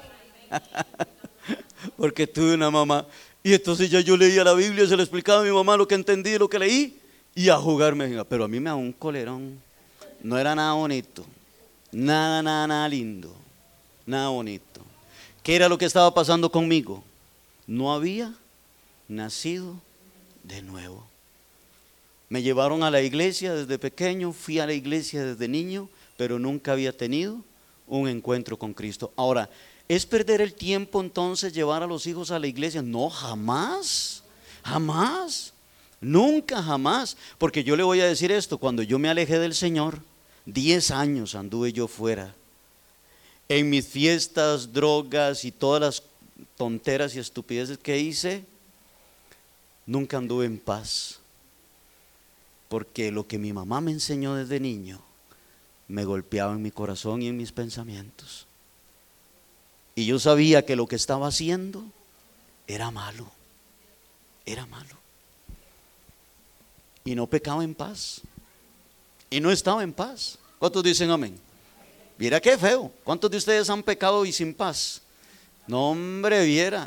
Porque tuve una mamá y entonces ya yo leía la Biblia, se le explicaba a mi mamá lo que entendí, lo que leí y a jugarme. Pero a mí me da un colerón. No era nada bonito, nada lindo, nada bonito. ¿Qué era lo que estaba pasando conmigo? No había nacido de nuevo. Me llevaron a la iglesia desde pequeño, fui a la iglesia desde niño, pero nunca había tenido un encuentro con Cristo. Ahora, ¿es perder el tiempo entonces llevar a los hijos a la iglesia? No, jamás, nunca jamás. Porque yo le voy a decir esto, cuando yo me alejé del Señor, 10 años anduve yo fuera. En mis fiestas, drogas y todas las tonteras y estupideces que hice, nunca anduve en paz. Porque lo que mi mamá me enseñó desde niño me golpeaba en mi corazón y en mis pensamientos. Y yo sabía que lo que estaba haciendo era malo. Y no pecaba en paz. Y no estaba en paz. ¿Cuántos dicen amén? Mira qué feo. ¿Cuántos de ustedes han pecado y sin paz? No, hombre, viera.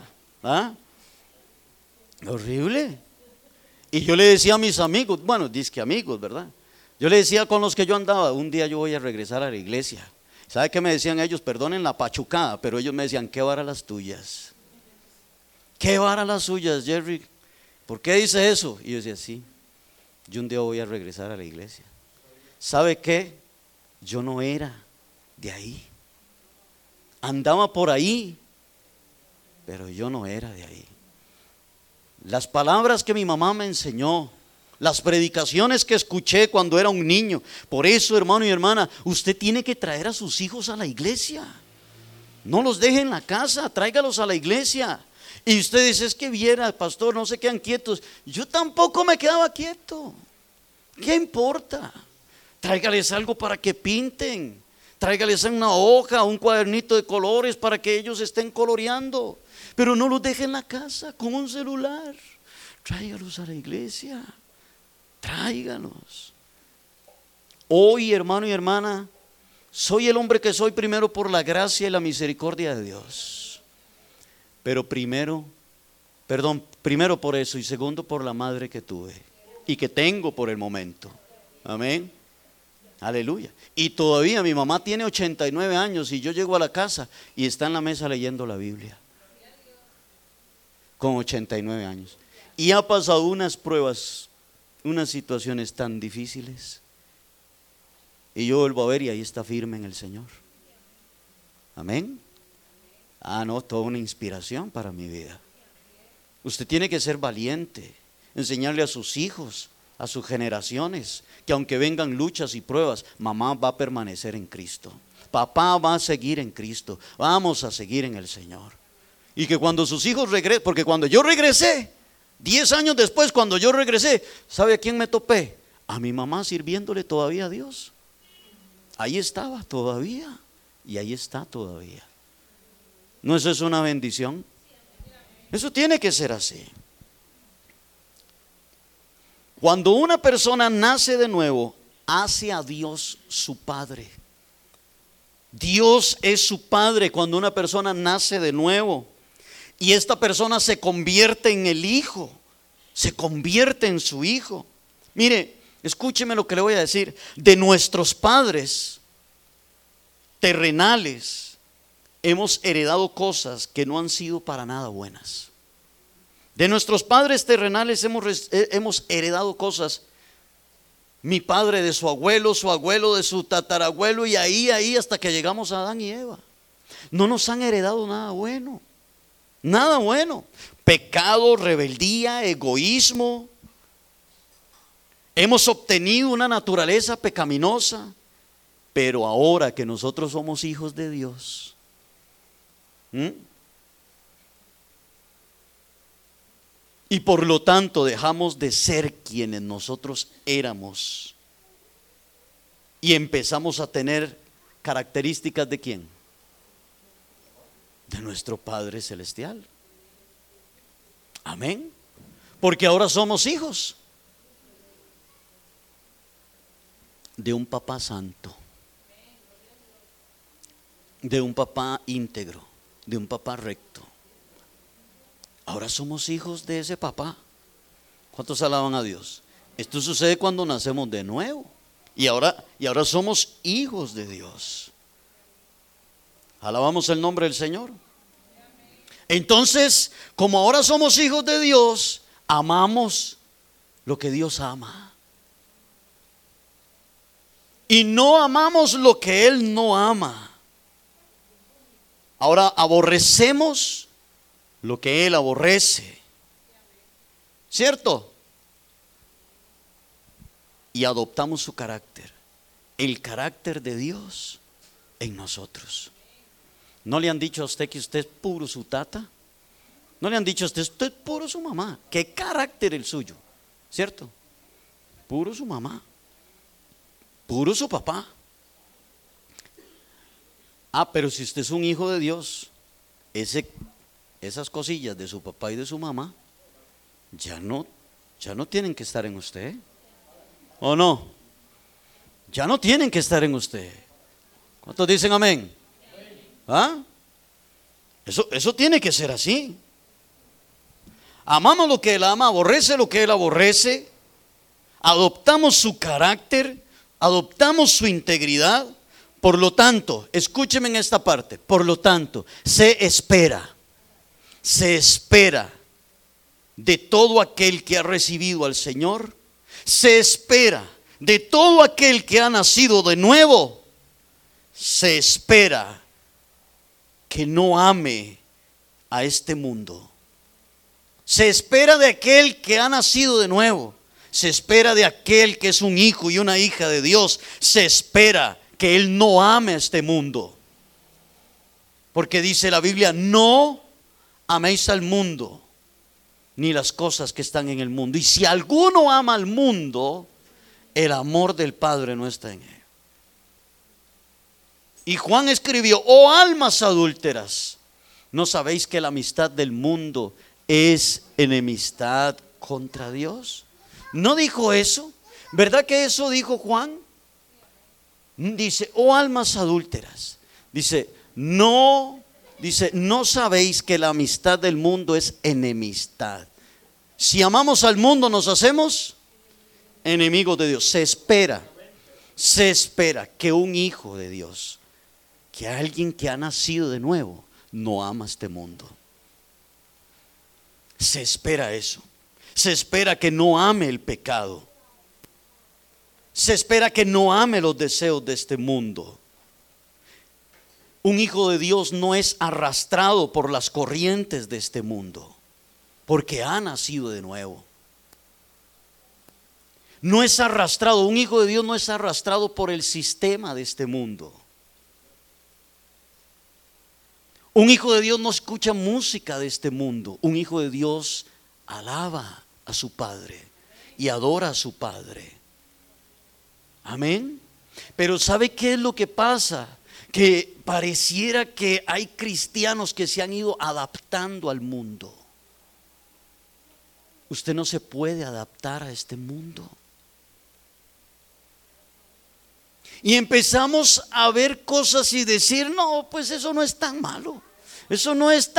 Horrible. Y yo le decía a mis amigos, bueno, dizque amigos, ¿verdad? Yo le decía con los que yo andaba, un día yo voy a regresar a la iglesia. ¿Sabe qué me decían ellos? Perdonen la pachucada, pero ellos me decían, ¿qué vara las tuyas? ¿Qué vara las suyas, Jerry? ¿Por qué dice eso? Y yo decía, sí, yo un día voy a regresar a la iglesia. ¿Sabe qué? Yo no era de ahí. Andaba por ahí, pero yo no era de ahí. Las palabras que mi mamá me enseñó, las predicaciones que escuché cuando era un niño. Por eso, hermano y hermana, usted tiene que traer a sus hijos a la iglesia. No los deje en la casa, tráigalos a la iglesia. Y usted dice, es que viera, pastor, no se quedan quietos. Yo tampoco me quedaba quieto. ¿Qué importa? Tráigales algo para que pinten. Tráigales una hoja, un cuadernito de colores para que ellos estén coloreando. Pero no los deje en la casa con un celular. Tráigalos a la iglesia. Tráigalos. Hoy, hermano y hermana, soy el hombre que soy primero por la gracia y la misericordia de Dios. Pero primero por eso y segundo por la madre que tuve. y que tengo por el momento. Amén. Aleluya. Y todavía mi mamá tiene 89 años y yo llego a la casa y está en la mesa leyendo la Biblia. Con 89 años. Y ha pasado unas pruebas, unas situaciones tan difíciles. Y yo vuelvo a ver y ahí está firme en el Señor. Amén. Ah, no, toda una inspiración para mi vida. Usted tiene que ser valiente, enseñarle a sus hijos, a sus generaciones, que aunque vengan luchas y pruebas, mamá va a permanecer en Cristo. Papá va a seguir en Cristo. Vamos a seguir en el Señor. Y que cuando sus hijos regresen, porque cuando yo regresé, 10 años después, cuando yo regresé, ¿sabe a quién me topé? A mi mamá sirviéndole todavía a Dios. Ahí estaba todavía y ahí está todavía. ¿No eso es una bendición? Eso tiene que ser así. Cuando una persona nace de nuevo, hace a Dios su Padre. Dios es su Padre cuando una persona nace de nuevo. Y esta persona se convierte en el Hijo, se convierte en su Hijo. Mire, escúcheme lo que le voy a decir. De nuestros padres terrenales hemos heredado cosas que no han sido para nada buenas. De nuestros padres terrenales hemos heredado cosas. Mi padre de su abuelo de su tatarabuelo, y ahí hasta que llegamos a Adán y Eva. No nos han heredado nada bueno. Nada bueno. Pecado, rebeldía, egoísmo. Hemos obtenido una naturaleza pecaminosa. Pero ahora que nosotros somos hijos de Dios, y por lo tanto dejamos de ser quienes nosotros éramos y empezamos a tener características ¿de quién? De nuestro Padre Celestial. Amén. Porque ahora somos hijos de un papá santo, de un papá íntegro, de un papá recto. Ahora somos hijos de ese papá. ¿Cuántos alaban a Dios? Esto sucede cuando nacemos de nuevo. Y ahora somos hijos de Dios. Alabamos el nombre del Señor. Entonces, como ahora somos hijos de Dios, amamos lo que Dios ama. Y no amamos lo que Él no ama. Ahora aborrecemos lo que Él aborrece. ¿Cierto? Y adoptamos su carácter. El carácter de Dios en nosotros. ¿No le han dicho a usted que usted es puro su tata? ¿No le han dicho a usted es puro su mamá? ¿Qué carácter el suyo? ¿Cierto? Puro su mamá. Puro su papá. Ah, pero si usted es un hijo de Dios, esas cosillas de su papá y de su mamá ya no tienen que estar en usted. ¿O no? Ya no tienen que estar en usted. ¿Cuántos dicen amén? ¿Ah? Eso tiene que ser así. Amamos lo que Él ama, aborrece lo que Él aborrece. Adoptamos su carácter, adoptamos su integridad. Por lo tanto, escúcheme en esta parte. Por lo tanto, se espera de todo aquel que ha recibido al Señor. Se espera de todo aquel que ha nacido de nuevo. Se espera que no ame a este mundo. Se espera de aquel que ha nacido de nuevo. Se espera de aquel que es un hijo y una hija de Dios. Se espera que él no ame a este mundo. Porque dice la Biblia, no améis al mundo, ni las cosas que están en el mundo. Y si alguno ama al mundo, el amor del Padre no está en él. Y Juan escribió, oh almas adúlteras, ¿no sabéis que la amistad del mundo es enemistad contra Dios? ¿No dijo eso? ¿Verdad que eso dijo Juan? Dice, oh almas adúlteras. Dice, no sabéis que la amistad del mundo es enemistad. Si amamos al mundo, nos hacemos enemigos de Dios. Se espera que un hijo de Dios, que alguien que ha nacido de nuevo, no ama este mundo. Se espera eso. Se espera que no ame el pecado. Se espera que no ame los deseos de este mundo. Un hijo de Dios no es arrastrado por las corrientes de este mundo, porque ha nacido de nuevo. No es arrastrado, un hijo de Dios no es arrastrado por el sistema de este mundo. Un hijo de Dios no escucha música de este mundo. Un hijo de Dios alaba a su Padre y adora a su Padre. Amén. Pero ¿sabe qué es lo que pasa? Que pareciera que hay cristianos que se han ido adaptando al mundo. Usted no se puede adaptar a este mundo. Y empezamos a ver cosas y decir, no, pues eso no es tan malo. Eso no es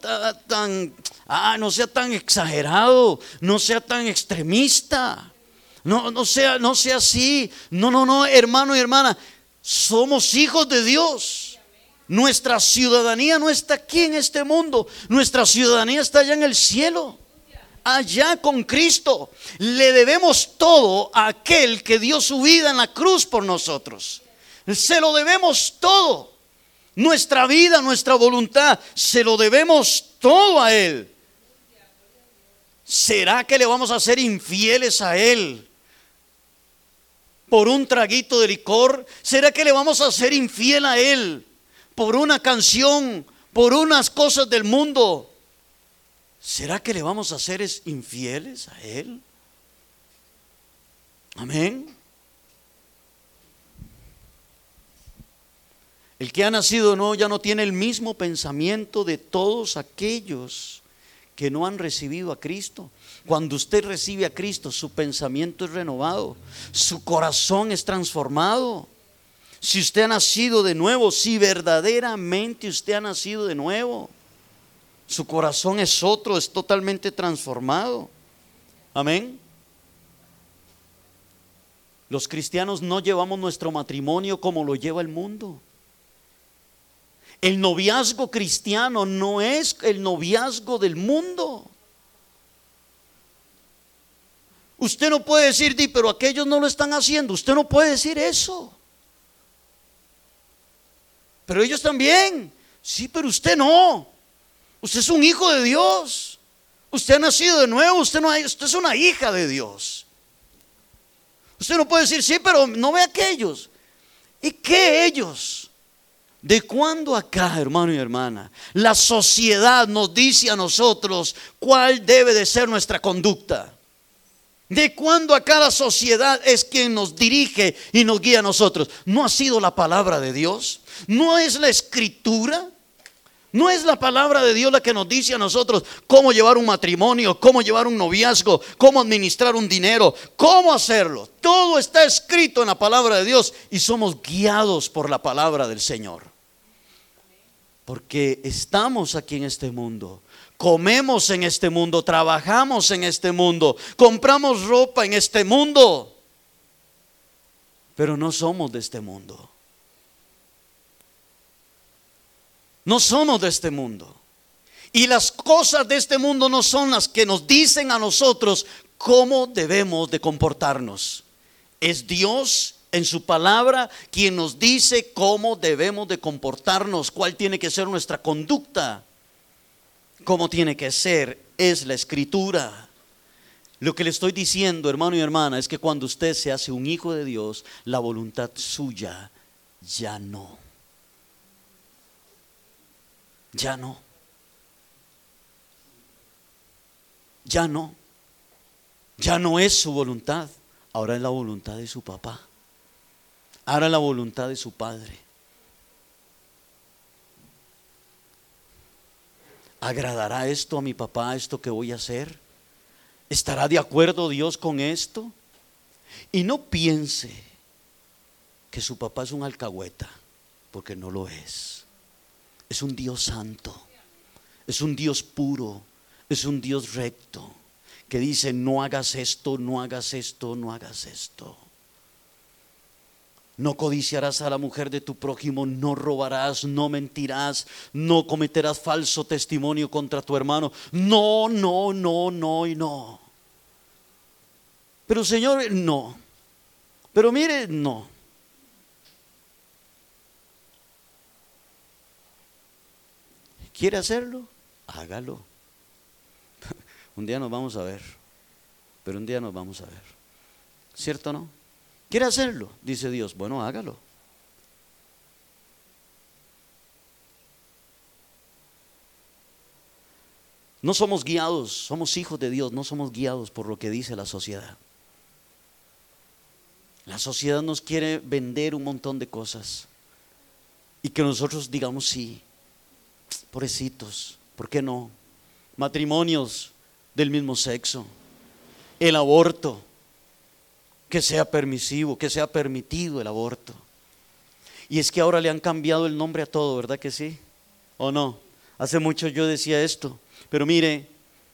no sea tan exagerado, no sea tan extremista. No sea así. No, hermano y hermana, somos hijos de Dios. Nuestra ciudadanía no está aquí en este mundo. Nuestra ciudadanía está allá en el cielo, allá con Cristo. Le debemos todo a aquel que dio su vida en la cruz por nosotros. Se lo debemos todo. Nuestra vida, nuestra voluntad, se lo debemos todo a Él. ¿Será que le vamos a ser infieles a Él por un traguito de licor? ¿Será que le vamos a ser infiel a Él por una canción, por unas cosas del mundo? ¿Será que le vamos a ser infieles a Él? Amén. El que ha nacido no ya no tiene el mismo pensamiento de todos aquellos que no han recibido a Cristo. Cuando usted recibe a Cristo, su pensamiento es renovado, su corazón es transformado. Si usted ha nacido de nuevo, si verdaderamente usted ha nacido de nuevo, su corazón es otro, es totalmente transformado. Amén. Los cristianos no llevamos nuestro matrimonio como lo lleva el mundo. El noviazgo cristiano no es el noviazgo del mundo. Usted no puede decir, pero aquellos no lo están haciendo. Usted no puede decir eso. Pero ellos también. Sí, pero usted no. Usted es un hijo de Dios. Usted ha nacido de nuevo. Usted es una hija de Dios. Usted no puede decir, sí, pero no ve a aquellos. ¿Y qué ellos? ¿De cuándo acá, hermano y hermana, la sociedad nos dice a nosotros cuál debe de ser nuestra conducta? ¿De cuándo acá la sociedad es quien nos dirige y nos guía a nosotros? ¿No ha sido la palabra de Dios? ¿No es la escritura? ¿No es la palabra de Dios la que nos dice a nosotros cómo llevar un matrimonio, cómo llevar un noviazgo, cómo administrar un dinero, cómo hacerlo? Todo está escrito en la palabra de Dios y somos guiados por la palabra del Señor. Porque estamos aquí en este mundo, comemos en este mundo, trabajamos en este mundo, compramos ropa en este mundo, pero no somos de este mundo. No somos de este mundo. Y las cosas de este mundo no son las que nos dicen a nosotros cómo debemos de comportarnos. Es Dios en su palabra quien nos dice cómo debemos de comportarnos, cuál tiene que ser nuestra conducta, cómo tiene que ser, es la escritura. Lo que le estoy diciendo, hermano y hermana, es que cuando usted se hace un hijo de Dios, la voluntad suya ya no. Ya no. Ya no. Ya no es su voluntad. Ahora es la voluntad de su papá. Ahora es la voluntad de su padre. ¿Agradará esto a mi papá, esto que voy a hacer? ¿Estará de acuerdo Dios con esto? Y no piense que su papá es un alcahueta, porque no lo es. Es un Dios santo, es un Dios puro, es un Dios recto, que dice no hagas esto, no hagas esto, no hagas esto. No codiciarás a la mujer de tu prójimo, no robarás, no mentirás, no cometerás falso testimonio contra tu hermano. No, no, no, no y no. Pero Señor, no. Pero mire, no. ¿Quiere hacerlo? Hágalo. Un día nos vamos a ver, pero un día nos vamos a ver. ¿Cierto o no? ¿Quiere hacerlo? Dice Dios, bueno, hágalo. No somos guiados, somos hijos de Dios, no somos guiados por lo que dice la sociedad. La sociedad nos quiere vender un montón de cosas y que nosotros digamos sí, pobrecitos, ¿por qué no? Matrimonios del mismo sexo, el aborto, que sea permisivo, que sea permitido el aborto. Y es que ahora le han cambiado el nombre a todo, ¿verdad que sí? ¿O no? Hace mucho yo decía esto, pero mire,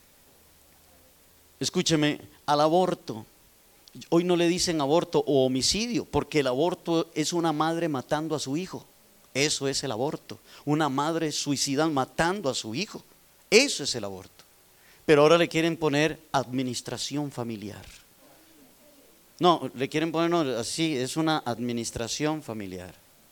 escúcheme, al aborto, hoy no le dicen aborto o homicidio, porque el aborto es una madre matando a su hijo. Eso es el aborto, una madre suicida matando a su hijo. Eso es el aborto. Pero ahora le quieren poner administración familiar. No, le quieren poner no, así, es una administración familiar.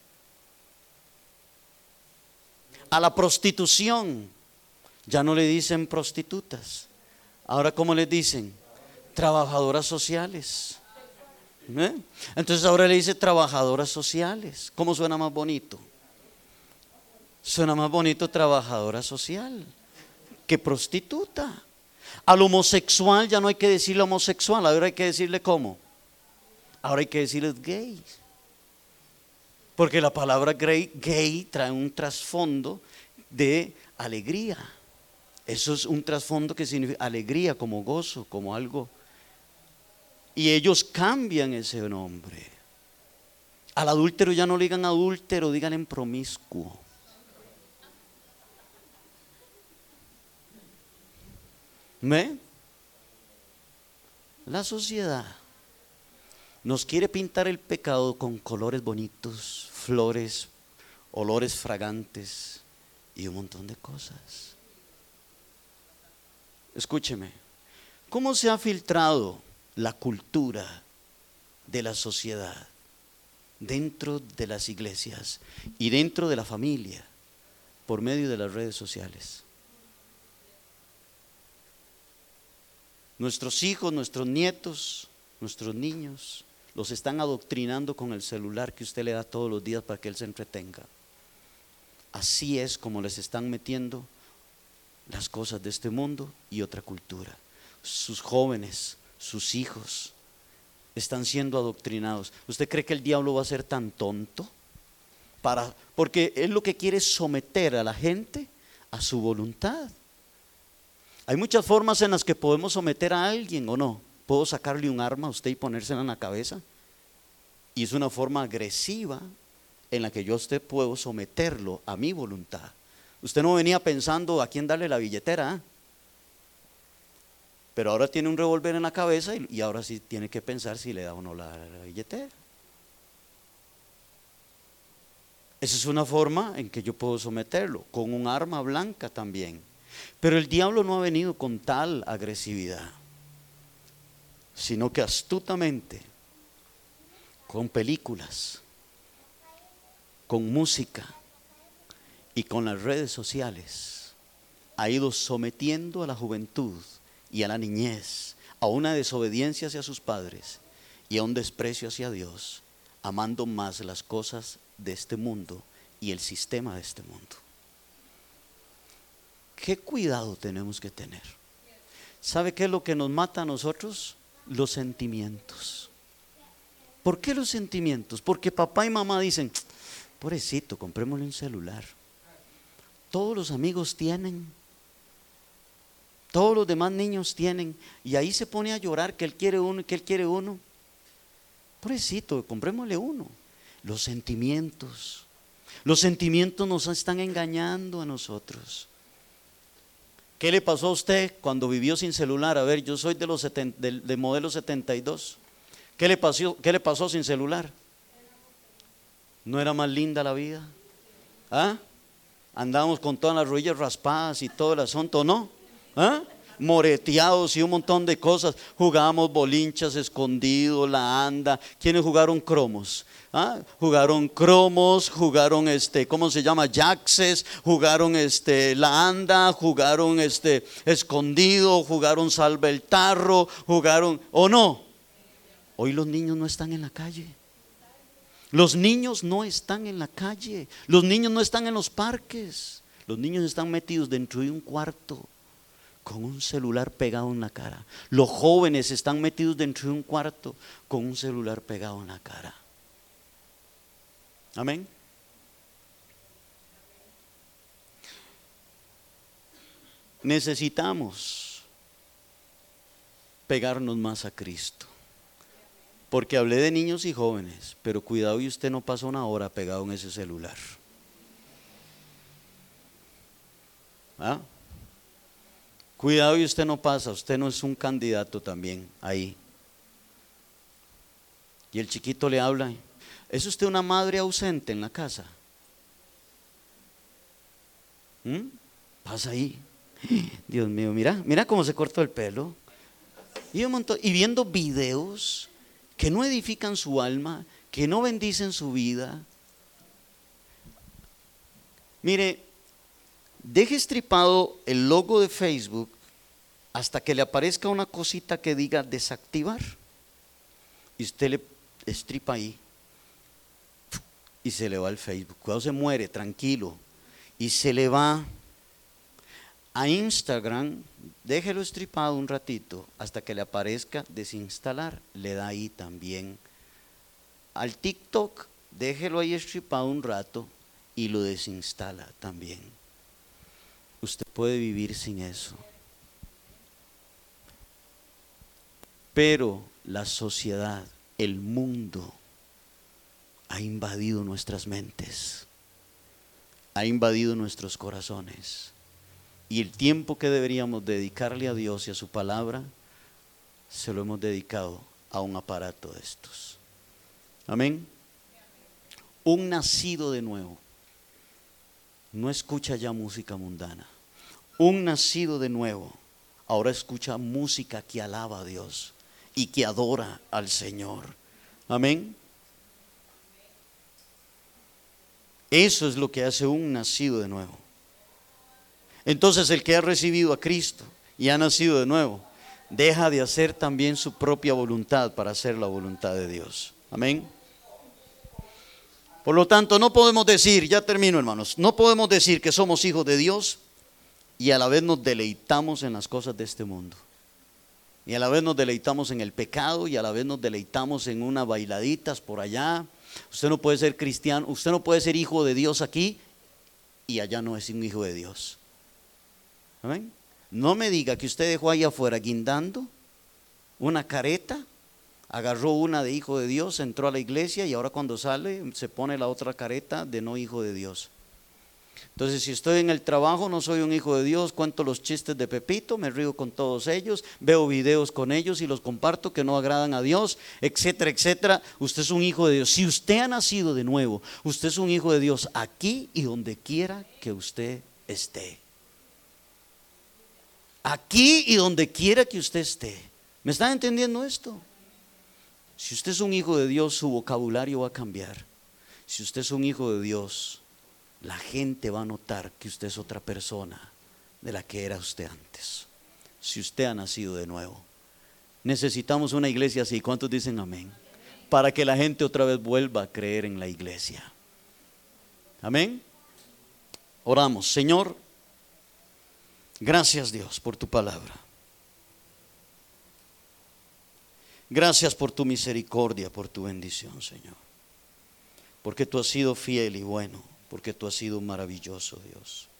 A la prostitución, ya no le dicen prostitutas. Ahora, ¿cómo les dicen? Trabajadoras sociales. Entonces ahora le dice trabajadoras sociales. ¿Cómo suena más bonito? Suena más bonito trabajadora social que prostituta. Al homosexual ya no hay que decirle homosexual, ahora hay que decirle ¿cómo? Ahora hay que decirles gay. Porque la palabra gay trae un trasfondo de alegría. Eso es un trasfondo que significa alegría, como gozo, como algo. Y ellos cambian ese nombre. Al adúltero ya no le digan adúltero, díganle promiscuo. ¿Ve? La sociedad nos quiere pintar el pecado con colores bonitos, flores, olores fragantes y un montón de cosas. Escúcheme, ¿cómo se ha filtrado la cultura de la sociedad dentro de las iglesias y dentro de la familia por medio de las redes sociales? Nuestros hijos, nuestros nietos, nuestros niños los están adoctrinando con el celular que usted le da todos los días para que él se entretenga. Así es como les están metiendo las cosas de este mundo y otra cultura. Sus jóvenes, sus hijos están siendo adoctrinados. ¿Usted cree que el diablo va a ser tan tonto? Porque él lo que quiere es someter a la gente a su voluntad. Hay muchas formas en las que podemos someter a alguien, ¿o no? Puedo sacarle un arma a usted y ponérsela en la cabeza. Y es una forma agresiva en la que yo a usted puedo someterlo a mi voluntad. Usted no venía pensando a quién darle la billetera, ¿eh? Pero ahora tiene un revólver en la cabeza y ahora sí tiene que pensar si le da o no la billetera. Esa es una forma en que yo puedo someterlo, con un arma blanca también. Pero el diablo no ha venido con tal agresividad, sino que astutamente, con películas, con música y con las redes sociales, ha ido sometiendo a la juventud y a la niñez a una desobediencia hacia sus padres y a un desprecio hacia Dios, amando más las cosas de este mundo y el sistema de este mundo. ¿Qué cuidado tenemos que tener? ¿Sabe qué es lo que nos mata a nosotros? Los sentimientos. ¿Por qué los sentimientos? Porque papá y mamá dicen, pobrecito, comprémosle un celular. Todos los amigos tienen, todos los demás niños tienen, y ahí se pone a llorar que él quiere uno y que él quiere uno. Pobrecito, comprémosle uno. Los sentimientos nos están engañando a nosotros. ¿Qué le pasó a usted cuando vivió sin celular? A ver, yo soy de los de modelo 72. ¿Qué le pasó sin celular? ¿No era más linda la vida? ¿Ah? Andábamos con todas las rodillas raspadas y todo el asunto, ¿no? ¿Ah? Moreteados y un montón de cosas. Jugábamos bolinchas, escondidos, la anda. ¿Quiénes jugaron cromos? ¿Ah? Jugaron cromos, jugaron ¿cómo se llama? Jaxes, jugaron la anda, jugaron escondido, jugaron salva el tarro, jugaron, ¿o no? Hoy los niños no están en la calle. Los niños no están en la calle. Los niños no están en los parques. Los niños están metidos dentro de un cuarto con un celular pegado en la cara. Los jóvenes están metidos dentro de un cuarto con un celular pegado en la cara. Amén. Necesitamos pegarnos más a Cristo. Porque hablé de niños y jóvenes, pero cuidado y usted no pasa una hora pegado en ese celular. ¿Ah? Cuidado y usted no pasa, usted no es un candidato también ahí. Y el chiquito le habla, ¿es usted una madre ausente en la casa? Pasa ahí. Dios mío, mira cómo se cortó el pelo. Y viendo videos que no edifican su alma, que no bendicen su vida. Mire, deje estripado el logo de Facebook hasta que le aparezca una cosita que diga desactivar. Y usted le estripa ahí y se le va al Facebook. Cuando se muere, tranquilo. Y se le va a Instagram, déjelo estripado un ratito hasta que le aparezca desinstalar, le da ahí también. Al TikTok, déjelo ahí estripado un rato y lo desinstala también. Usted puede vivir sin eso. Pero la sociedad, el mundo, ha invadido nuestras mentes, ha invadido nuestros corazones. Y el tiempo que deberíamos dedicarle a Dios y a su palabra, se lo hemos dedicado a un aparato de estos. Amén. Un nacido de nuevo no escucha ya música mundana. Un nacido de nuevo ahora escucha música que alaba a Dios y que adora al Señor. Amén. Eso es lo que hace un nacido de nuevo. Entonces el que ha recibido a Cristo y ha nacido de nuevo, deja de hacer también su propia voluntad para hacer la voluntad de Dios. Amén. Por lo tanto, no podemos decir, ya termino hermanos, no podemos decir que somos hijos de Dios y a la vez nos deleitamos en las cosas de este mundo. Y a la vez nos deleitamos en el pecado y a la vez nos deleitamos en unas bailaditas por allá. Usted no puede ser cristiano, usted no puede ser hijo de Dios aquí y allá no es un hijo de Dios. Amén. No me diga que usted dejó ahí afuera guindando una careta, agarró una de hijo de Dios, entró a la iglesia y ahora cuando sale se pone la otra careta de no hijo de Dios. Entonces, si estoy en el trabajo, no soy un hijo de Dios, cuento los chistes de Pepito, me río con todos ellos, veo videos con ellos y los comparto que no agradan a Dios, etcétera, etcétera. Usted es un hijo de Dios. Si usted ha nacido de nuevo, usted es un hijo de Dios aquí y donde quiera que usted esté. Aquí y donde quiera que usted esté. ¿Me están entendiendo esto? Si usted es un hijo de Dios, su vocabulario va a cambiar. Si usted es un hijo de Dios, la gente va a notar que usted es otra persona de la que era usted antes. Si usted ha nacido de nuevo. Necesitamos una iglesia así. ¿Cuántos dicen amén? Para que la gente otra vez vuelva a creer en la iglesia. Amén. Oramos. Señor, gracias Dios por tu palabra. Gracias por tu misericordia, por tu bendición, Señor. Porque tú has sido fiel y bueno, porque tú has sido maravilloso, Dios.